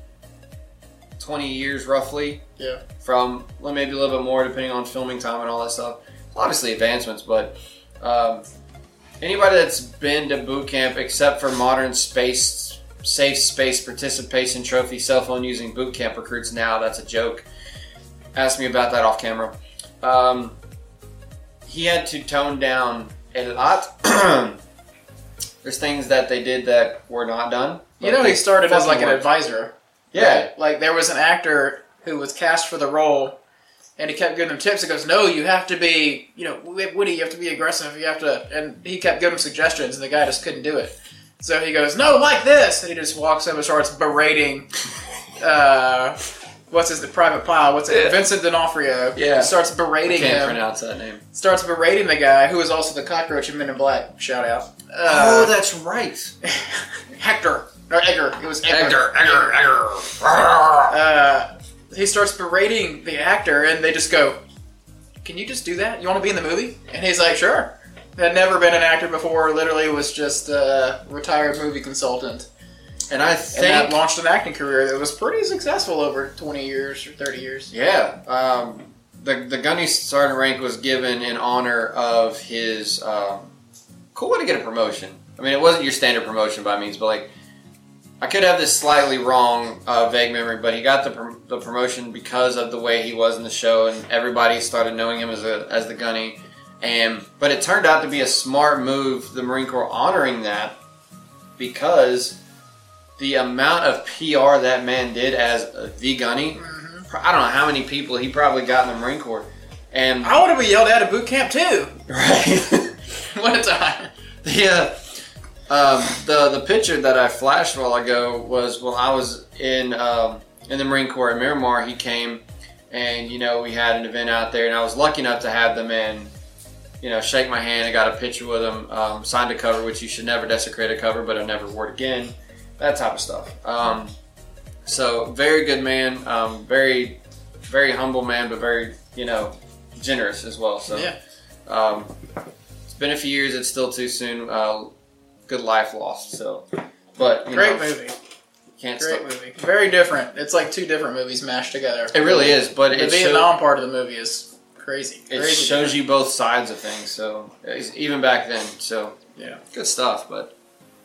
twenty years roughly Yeah. from, well, maybe a little bit more depending on filming time and all that stuff. Obviously advancements, but um, anybody that's been to boot camp except for modern space, safe space participation trophy cell phone using boot camp recruits now, that's a joke. Ask me about that off camera. Um, he had to tone down a lot. There's things that they did that were not done. You know, but he they started as fucking like an worked. advisor. Yeah. Right? Like, there was an actor who was cast for the role, and he kept giving him tips. He goes, no, you have to be, you know, witty, you have to be aggressive, you have to, and he kept giving him suggestions, and the guy just couldn't do it. So he goes, no, like this, and he just walks up and starts berating, uh, what's his, the private pile, what's it, Yeah. Vincent D'Onofrio. Yeah. He starts I berating can't him, pronounce that name. starts berating the guy, who is also the cockroach in Men in Black, shout out. Oh, Uh, that's right. Hector, or Edgar, it was Edgar. Edgar, Edgar, Edgar. uh, he starts berating the actor, and they just go, can you just do that? You want to be in the movie? And he's like, sure. Had never been an actor before, literally was just a retired movie consultant. And I And think, that launched an acting career that was pretty successful over twenty years or thirty years. yeah, um, the the gunny sergeant rank was given in honor of his um, cool way to get a promotion. I mean, it wasn't your standard promotion by means, but like, I could have this slightly wrong, uh, vague memory, but he got the prom- the promotion because of the way he was in the show, and everybody started knowing him as a as the gunny. And but it turned out to be a smart move, the Marine Corps honoring that, because the amount of P R that man did as the gunny, Mm-hmm. I don't know how many people he probably got in the Marine Corps. And I want to be yelled at at boot camp too. right, What a time. the uh, um, the the picture that I flashed a while ago was when I was in um, in the Marine Corps at Miramar. He came, and you know we had an event out there, and I was lucky enough to have them in. You know, shake my hand. I got a picture with him, um, signed a cover, which you should never desecrate a cover, but I never wore it again. That type of stuff. Um, so, very good man. Um, very, very humble man, but very, you know, generous as well. So, Yeah. um, it's been a few years. It's still too soon. Uh, good life lost. So, but you Great know, movie. can't Great stop. movie. Very different. It's like two different movies mashed together. It really is, but The it shows. Vietnam part of the movie is crazy. It crazy shows you both sides of things. So, even back then. So, Yeah. good stuff, but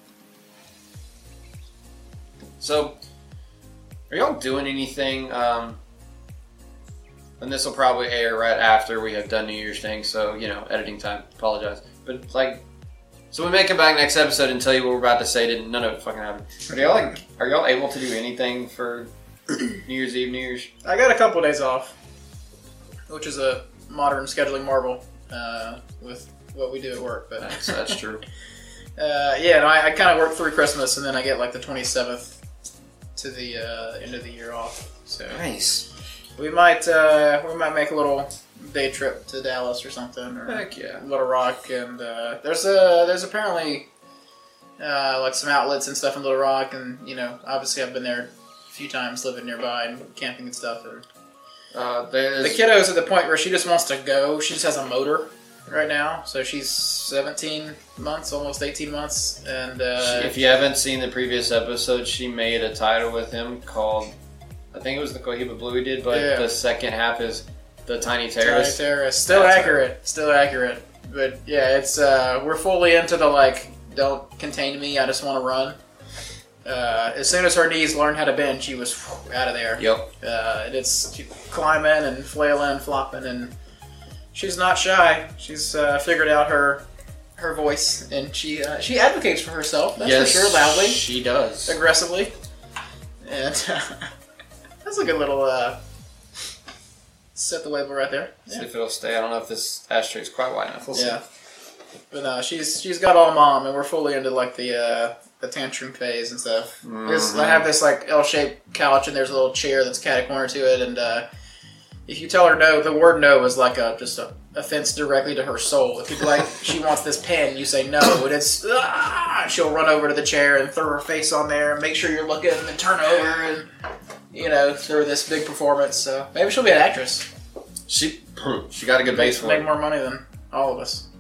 so are y'all doing anything? Um, and this will probably air right after we have done New Year's thing, so you know, editing time. Apologize, but like, so we may come back next episode and tell you what we're about to say. Didn't none of it fucking happened. Are y'all like, are y'all able to do anything for New Year's Eve, New Year's? I got a couple days off, which is a modern scheduling marvel uh, with what we do at work. But That's that's true. uh, yeah, no, I, I kind of work through Christmas, and then I get like the twenty-seventh to the uh, end of the year off. So Nice. we might uh, we might make a little day trip to Dallas or something, or Heck yeah. Little Rock. And uh, there's a there's apparently uh, like some outlets and stuff in Little Rock, and you know, obviously I've been there a few times, living nearby and camping and stuff. And Uh, there's the kiddo's at the point where she just wants to go. She just has a motor right now, so she's seventeen months, almost eighteen months, and uh, If you haven't seen the previous episode, she made a title with him called, I think it was the Cohiba Blue he did, but Yeah. the second half is the Tiny Tiny Terrace. Terrace. Still That's accurate. Still accurate. But yeah, it's uh, we're fully into the like, don't contain me, I just want to run. Uh, as soon as her knees learned how to bend, she was whew, out of there. Yep. Uh, and it's she climbing and flailing, flopping, and she's not shy. She's uh, figured out her her voice, and she uh, she advocates for herself. That's yes, for sure, loudly, she does. aggressively, and uh, that's a good little uh, set the label right there. See if it'll stay. I don't know if this ashtray is quite wide enough. We'll see. Yeah, but no, she's she's got all mom, and we're fully into like the uh, the tantrum phase and stuff. There's- I have this like L-shaped couch, and there's a little chair that's cat corner to it, and uh, if you tell her no, the word no is like a just a offense directly to her soul. If you like, she wants this pen, you say no, and it's ah, she'll run over to the chair and throw her face on there and make sure you're looking and turn over and you know through this big performance. So maybe she'll be an actress. She she got a good base for Make it. more money than all of us,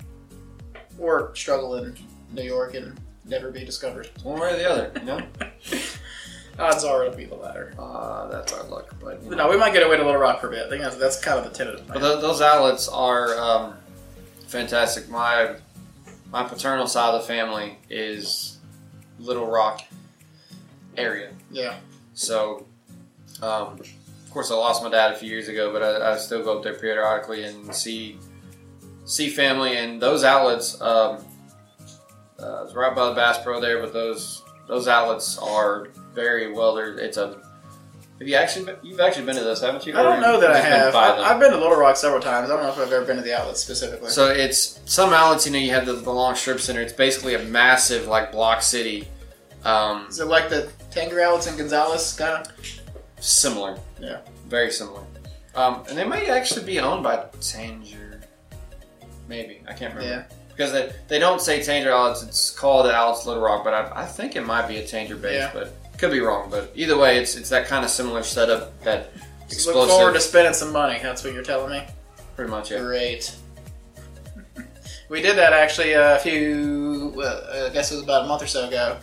or struggle in New York and never be discovered. One way or the other, you know. Odds are it'll be the latter. Uh, that's our luck, but you know. No, we might get away to Little Rock for a bit. I think that's, that's kind of the tentative But plan. th- those outlets are um, fantastic. My my paternal side of the family is Little Rock area, Yeah. so um, of course I lost my dad a few years ago, but I, I still go up there periodically and see see family. And those outlets, um, uh, it's right by the Bass Pro there, but those those outlets are very well. There, it's a. Have you actually been, you've actually been to this, haven't you? I don't know that I You've been have. by I, them? I've been to Little Rock several times. I don't know if I've ever been to the outlet specifically. So it's some outlets. You know, you have the, the long strip center. It's basically a massive like block city. Um, Is it like the Tanger outlets in Gonzales, kind of? similar, Yeah. very similar. Um, and they might actually be owned by Tanger. Maybe I can't remember. Yeah. Because they, they don't say Tanger outlets. It's called Outlets Little Rock, but I, I think it might be a Tanger base, Yeah. but could be wrong. But either way, it's it's that kind of similar setup. That So look forward to explosive, spending some money. That's what you're telling me. pretty much. Yeah. Great. We did that actually a few, well, I guess it was about a month or so ago.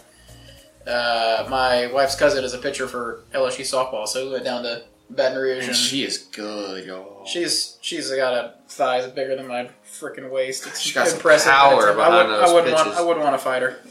Uh, my wife's cousin is a pitcher for L S U softball, so we went down to Baton Rouge. And And she is good, y'all. she's she's got a thighs bigger than my freaking waist. It's She's got some impressive. power I behind wouldn't, those I wouldn't want. pitches. I wouldn't want to fight her.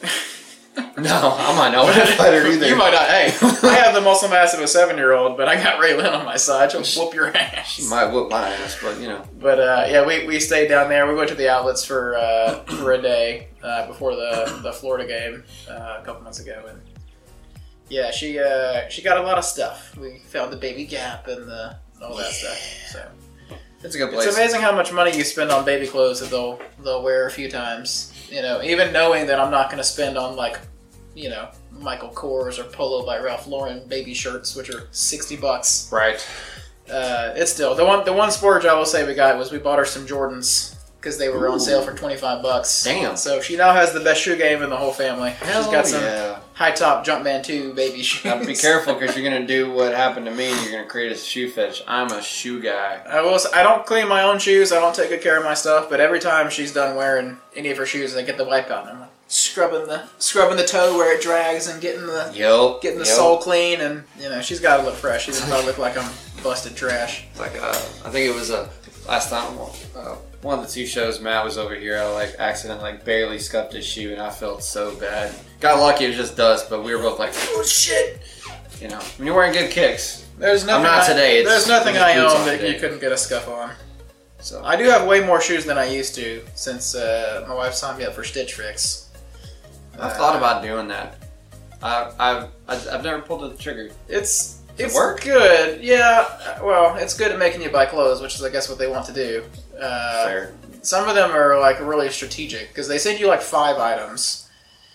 No, I might not want to fight her either. You might not. Hey, I have the muscle mass of a seven-year-old, but I got Ray Lynn on my side. She'll whoop your ass. She might whoop my ass, but you know. But uh, yeah, we, we stayed down there. We went to the outlets for uh, for a day uh, before the, the Florida game uh, a couple months ago, and yeah, she uh, she got a lot of stuff. We found the Baby Gap and the all that stuff. So It's a good place. it's amazing how much money you spend on baby clothes that they'll they'll wear a few times. You know, even knowing that I'm not going to spend on like, you know, Michael Kors or Polo by Ralph Lauren baby shirts, which are sixty bucks. Right. Uh, it's still the one. The one splurge I will say we got was we bought her some Jordans because they were on sale for twenty five bucks. Damn. So she now has the best shoe game in the whole family. Hell She's got some yeah. high top Jumpman two baby shoes. Gotta be careful because you're gonna do what happened to me and you're gonna create a shoe fetish. I'm a shoe guy. I will. Say, I don't clean my own shoes. I don't take good care of my stuff. But every time she's done wearing any of her shoes, I get the wipe out and I'm like scrubbing the scrubbing the toe where it drags and getting the Yep. getting the yep. sole clean. And you know she's got to look fresh. She doesn't gotta look like I'm busted trash. It's like uh, I think it was a uh, last time uh, one of the two shows Matt was over here. I like accidentally like barely scuffed his shoe and I felt so bad. Got lucky it was just dust, but we were both like, oh shit. You know, when you're wearing good kicks. There's nothing. not I, today, it's- there's nothing it's I boots own on that today. you couldn't get a scuff on. So I do have way more shoes than I used to since uh, my wife signed me up for Stitch Fix. I've thought about doing that. I, I've I've I've never pulled the trigger. It's it it's work? good. Yeah. Well, it's good at making you buy clothes, which is I guess what they want to do. Uh, Fair. Some of them are like really strategic because they send you like five items,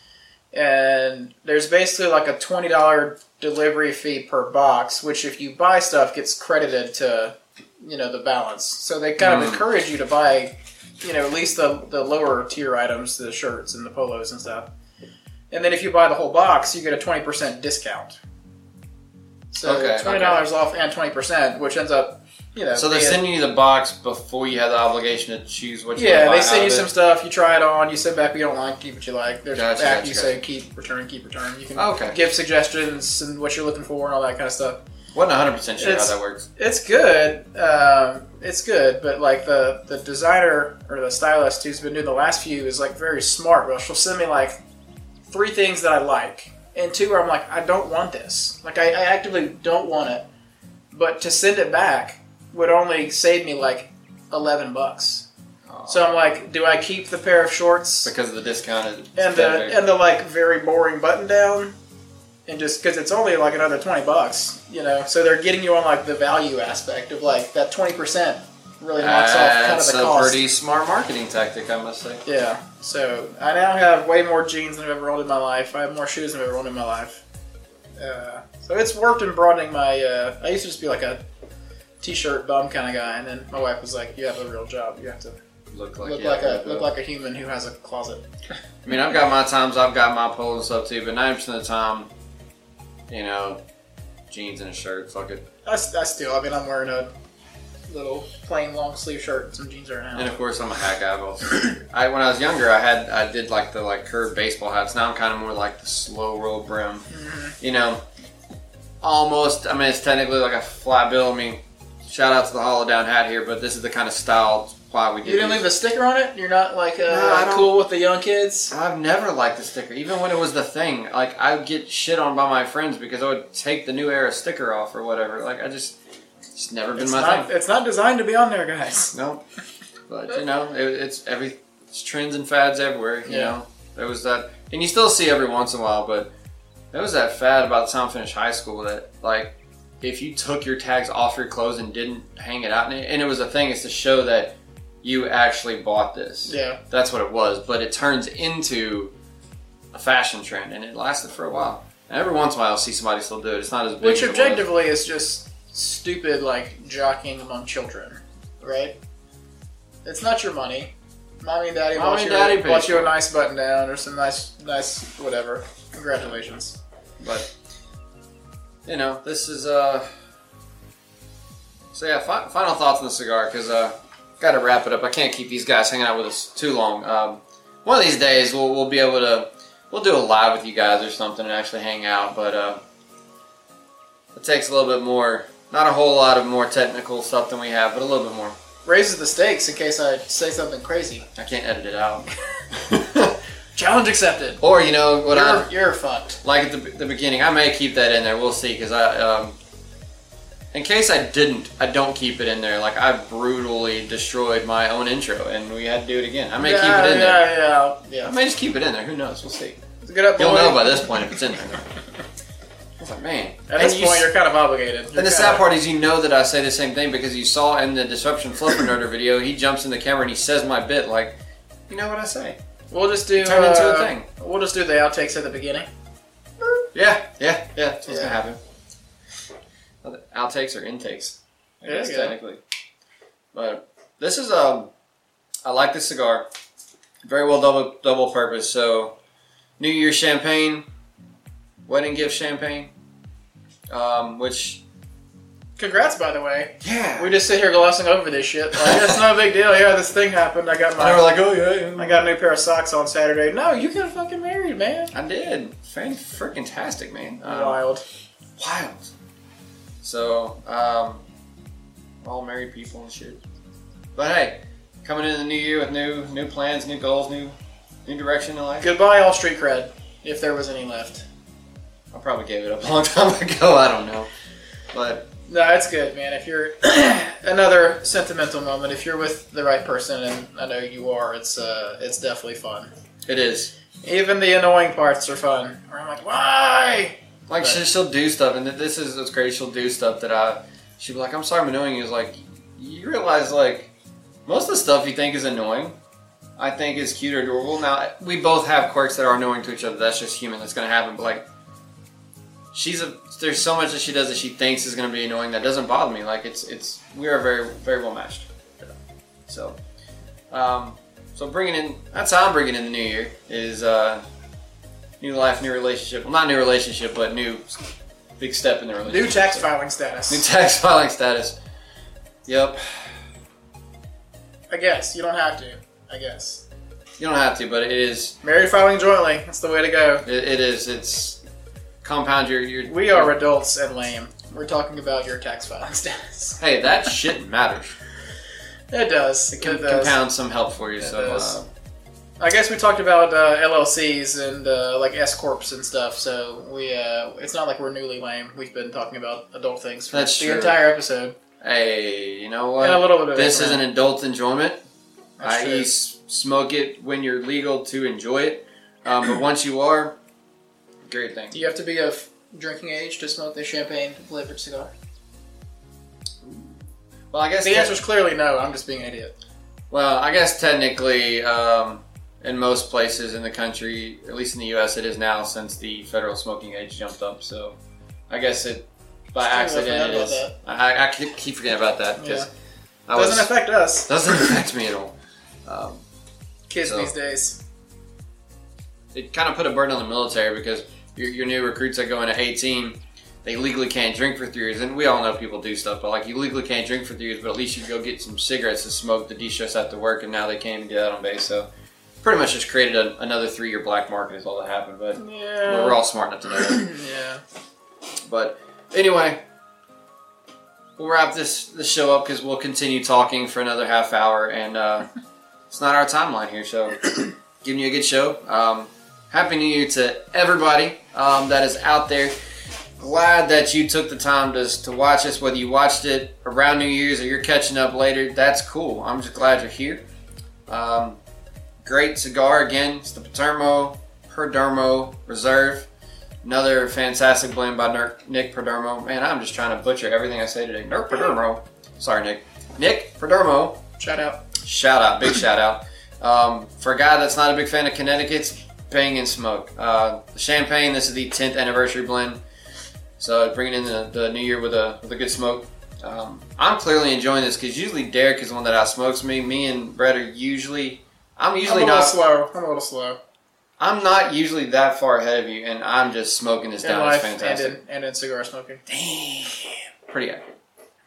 and there's basically like a twenty dollar delivery fee per box, which if you buy stuff gets credited to you know the balance. So they kind of Mm. encourage you to buy you know at least the the lower tier items, the shirts and the polos and stuff. And then if you buy the whole box, you get a twenty percent discount. So Okay, twenty dollars off and twenty percent, which ends up you know. So they're being- sending you the box before you have the obligation to choose what you Yeah, want they to buy send out you of some it. stuff. You try it on. You send back what you don't like. Keep what you like. There's Gotcha, back. gotcha, you gotcha. say keep, return, keep, return. You can Okay. give suggestions and what you're looking for and all that kind of stuff. Wasn't one hundred percent sure It's- how that works. It's good. Um, it's good, but like the the designer or the stylist who's been doing the last few is like very smart. Well, she'll send me like three things that I like, and two where I'm like, I don't want this. Like I, I actively don't want it, but to send it back would only save me like eleven bucks. So I'm like, do I keep the pair of shorts Because of the discounted and the and the like very boring button down, and just because it's only like another twenty bucks, you know? So they're getting you on like the value aspect of like that twenty percent really knocks off kind of That's the a cost. pretty smart marketing tactic, I must say. Yeah. So I now have way more jeans than I've ever owned in my life. I have more shoes than I've ever owned in my life. Uh, so it's worked in broadening my. Uh, I used to just be like a t-shirt bum kind of guy, and then my wife was like, "You have a real job. You have to Look like look yeah, like a yeah. look like a human who has a closet." I mean, I've got my times, I've got my polo and stuff too, but ninety percent of the time, you know, jeans and a shirt, fuck it. I, s- I still, I mean, I'm wearing a little plain long sleeve shirt and some jeans right now. And of course, I'm a hat guy. I've also, I when I was younger, I had I did like the like curved baseball hats. Now I'm kind of more like the slow roll brim. Mm-hmm. You know, almost. I mean, it's technically like a flat bill. I mean, shout out to the hollow down hat here, but this is the kind of style why we did. You didn't these. leave a sticker on it? You're not like uh, No, I don't- cool with the young kids? I've never liked the sticker, even when it was the thing. Like I would get shit on by my friends because I would take the new era sticker off or whatever. Like I just, it's never been It's my not, thing. it's not designed to be on there, guys. No, but you know, it, it's every it's trends and fads everywhere. You Yeah. know, there was that, and you still see every once in a while. But there was that fad about the time I finished high school that like, if you took your tags off your clothes and didn't hang it out, and it, and it was a thing, is to show that you actually bought this. Yeah. That's what it was. But it turns into a fashion trend, and it lasted for a while. And every once in a while, I'll see somebody still do it. It's not as big. Which as it was. objectively is just stupid, like jockeying among children, right? It's not your money. Mommy and daddy Mommy bought, and you, daddy paid bought for you a it. nice button down or some nice, nice whatever. Congratulations. But you know, this is uh. So yeah, fi- final thoughts on the cigar, because uh, got to wrap it up. I can't keep these guys hanging out with us too long. Um, one of these days, we'll we'll be able to we'll do a live with you guys or something and actually hang out. But uh, it takes a little bit more. Not a whole lot of more technical stuff than we have, but a little bit more. Raises the stakes in case I say something crazy. I can't edit it out. Challenge accepted. Or you know what I You're, you're fucked. like at the, the beginning. I may keep that in there. We'll see, because I, um, in case I didn't, I don't keep it in there. Like I brutally destroyed my own intro, and we had to do it again. I may yeah, keep it in there. yeah, Yeah, I yeah. may just keep it in there. Who knows? We'll see. Get up, boy. You'll know by this point if it's in there. I was like, man. At this And you point, s- you're kind of obligated. You're And the sad kinda- part is, you know that I say the same thing because you saw in the Disruption Flipper Nerder video, he jumps in the camera and he says my bit like, you know what I say. We'll just do. Turn into a uh, thing. We'll just do the outtakes at the beginning. Yeah, yeah, yeah. That's what's Yeah. gonna happen. Outtakes or intakes, I There guess you go. technically. But this is um, I like this cigar. Very well double double purpose. So, New Year's champagne, wedding gift champagne, um, which Congrats, by the way. yeah, We just sit here glossing over this shit. Like, it's no big deal. Yeah, this thing happened. I got my. they were like, oh yeah, yeah. I got a new pair of socks on Saturday. No, you got fucking married, man. I did. Fan freaking tastic, man. Um, Wild. Wild. So, um, all married people and shit. But hey, coming into the new year with new new plans, new goals, new new direction in life. Goodbye, all street cred, if there was any left. I probably gave it up a long time ago. I don't know, but No, it's good, man. If you're another sentimental moment, if you're with the right person, and I know you are, it's uh, it's definitely fun. it is. Even the annoying parts are fun. Where I'm like, why? Like she, she'll do stuff, and this is what's great. She'll do stuff that I. She'll be like, "I'm sorry, I'm annoying you." Is like, you realize like most of the stuff you think is annoying, I think is cute or adorable. Now we both have quirks that are annoying to each other. That's just human. That's gonna happen. But like, she's a. There's so much that she does that she thinks is gonna be annoying that doesn't bother me. Like it's it's we are very very well matched. So, um, so bringing in that's how I'm bringing in the new year is uh, new life, new relationship. Well, not new relationship, but new big step in the relationship. New tax So- filing status. New tax filing status. Yep. I guess. You don't have to. I guess. You don't have to, but it is. Married filing jointly. That's the way to go. It, it is. It's compound your your. We are adults and lame. We're talking about your tax filing status. Hey, that shit matters. It does. It can It does. compound some help for you. It so. does. Uh, I guess we talked about uh, L L Cs and uh, like S corps and stuff. So we, uh, it's not like we're newly lame. We've been talking about adult things for That's the true. entire episode. hey, you know what? And a little bit of this is it, an man. adult enjoyment. That's that true. is, smoke it when you're legal to enjoy it. Um, but once you are, great thing. Do you have to be of drinking age to smoke this champagne flavored cigar? Well, I guess The te- answer is clearly no. I'm just being an idiot. Well, I guess technically, um, in most places in the country, at least in the U S, it is now since the federal smoking age jumped up. So, I guess it. by Still, I accident. forgot It about is. that. I, I keep keep forgetting about that because Yeah. I was, Doesn't affect us. doesn't affect me at all. Um, Kids So- these days. it kind of put a burden on the military because your, your new recruits that go in at eighteen, they legally can't drink for three years. And we all know people do stuff, but like you legally can't drink for three years, but at least you can go get some cigarettes to smoke to de-stress after work, and now they can't even do that on base. So pretty much just created a, another three-year black market is all that happened. But Yeah. we're all smart enough to know that. Yeah. But anyway, we'll wrap this, this show up because we'll continue talking for another half hour, and uh, it's not our timeline here, so giving you a good show. Um, Happy New Year to everybody um, that is out there. Glad that you took the time to, to watch us, whether you watched it around New Year's or you're catching up later. That's cool. I'm just glad you're here. Um, great cigar again. It's the Patermo Perdomo Reserve. Another fantastic blend by Ner- Nick Perdomo. Man, I'm just trying to butcher everything I say today. Nick Perdomo. Sorry, Nick. Nick Perdomo. Shout out. Shout out, big shout out. Um, for a guy that's not a big fan of Connecticut's, bang and smoke. Uh, the champagne, this is the tenth anniversary blend. So bringing in the, the new year with a with a good smoke. Um, I'm clearly enjoying this because usually Derek is the one that outsmokes me. Me and Brett are usually, I'm usually I'm a little not, slow. I'm a little slow. I'm not usually that far ahead of you, and I'm just smoking this In down. It's life and fantastic. in, and in cigar smoking. Damn. Pretty accurate.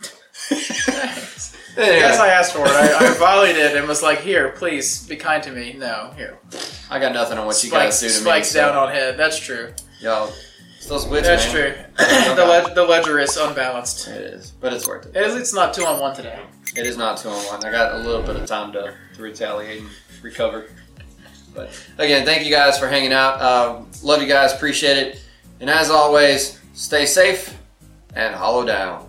Thanks. Anyway, Yes, I asked for it. I, I violated it and was like, "Here, please be kind to me." No, here. I got nothing on what you Spikes, guys do to spikes me. down on head. That's true. Yo, it's those wits, That's man. true. the, le- the ledger is unbalanced. It is, but it's worth it. At least it's not two on one today. It is not two on one. I got a little bit of time to, to retaliate and recover. But again, thank you guys for hanging out. Uh, love you guys. Appreciate it. And as always, stay safe and hollow down.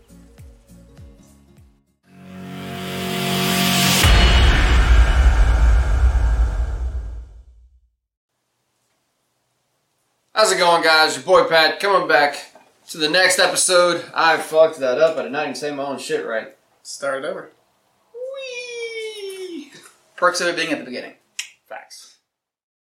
How's it going, guys? Your boy Pat coming back to the next episode. I fucked that up. I did not even say my own shit right. Start it over. Whee! Perks of it being at the beginning. Facts.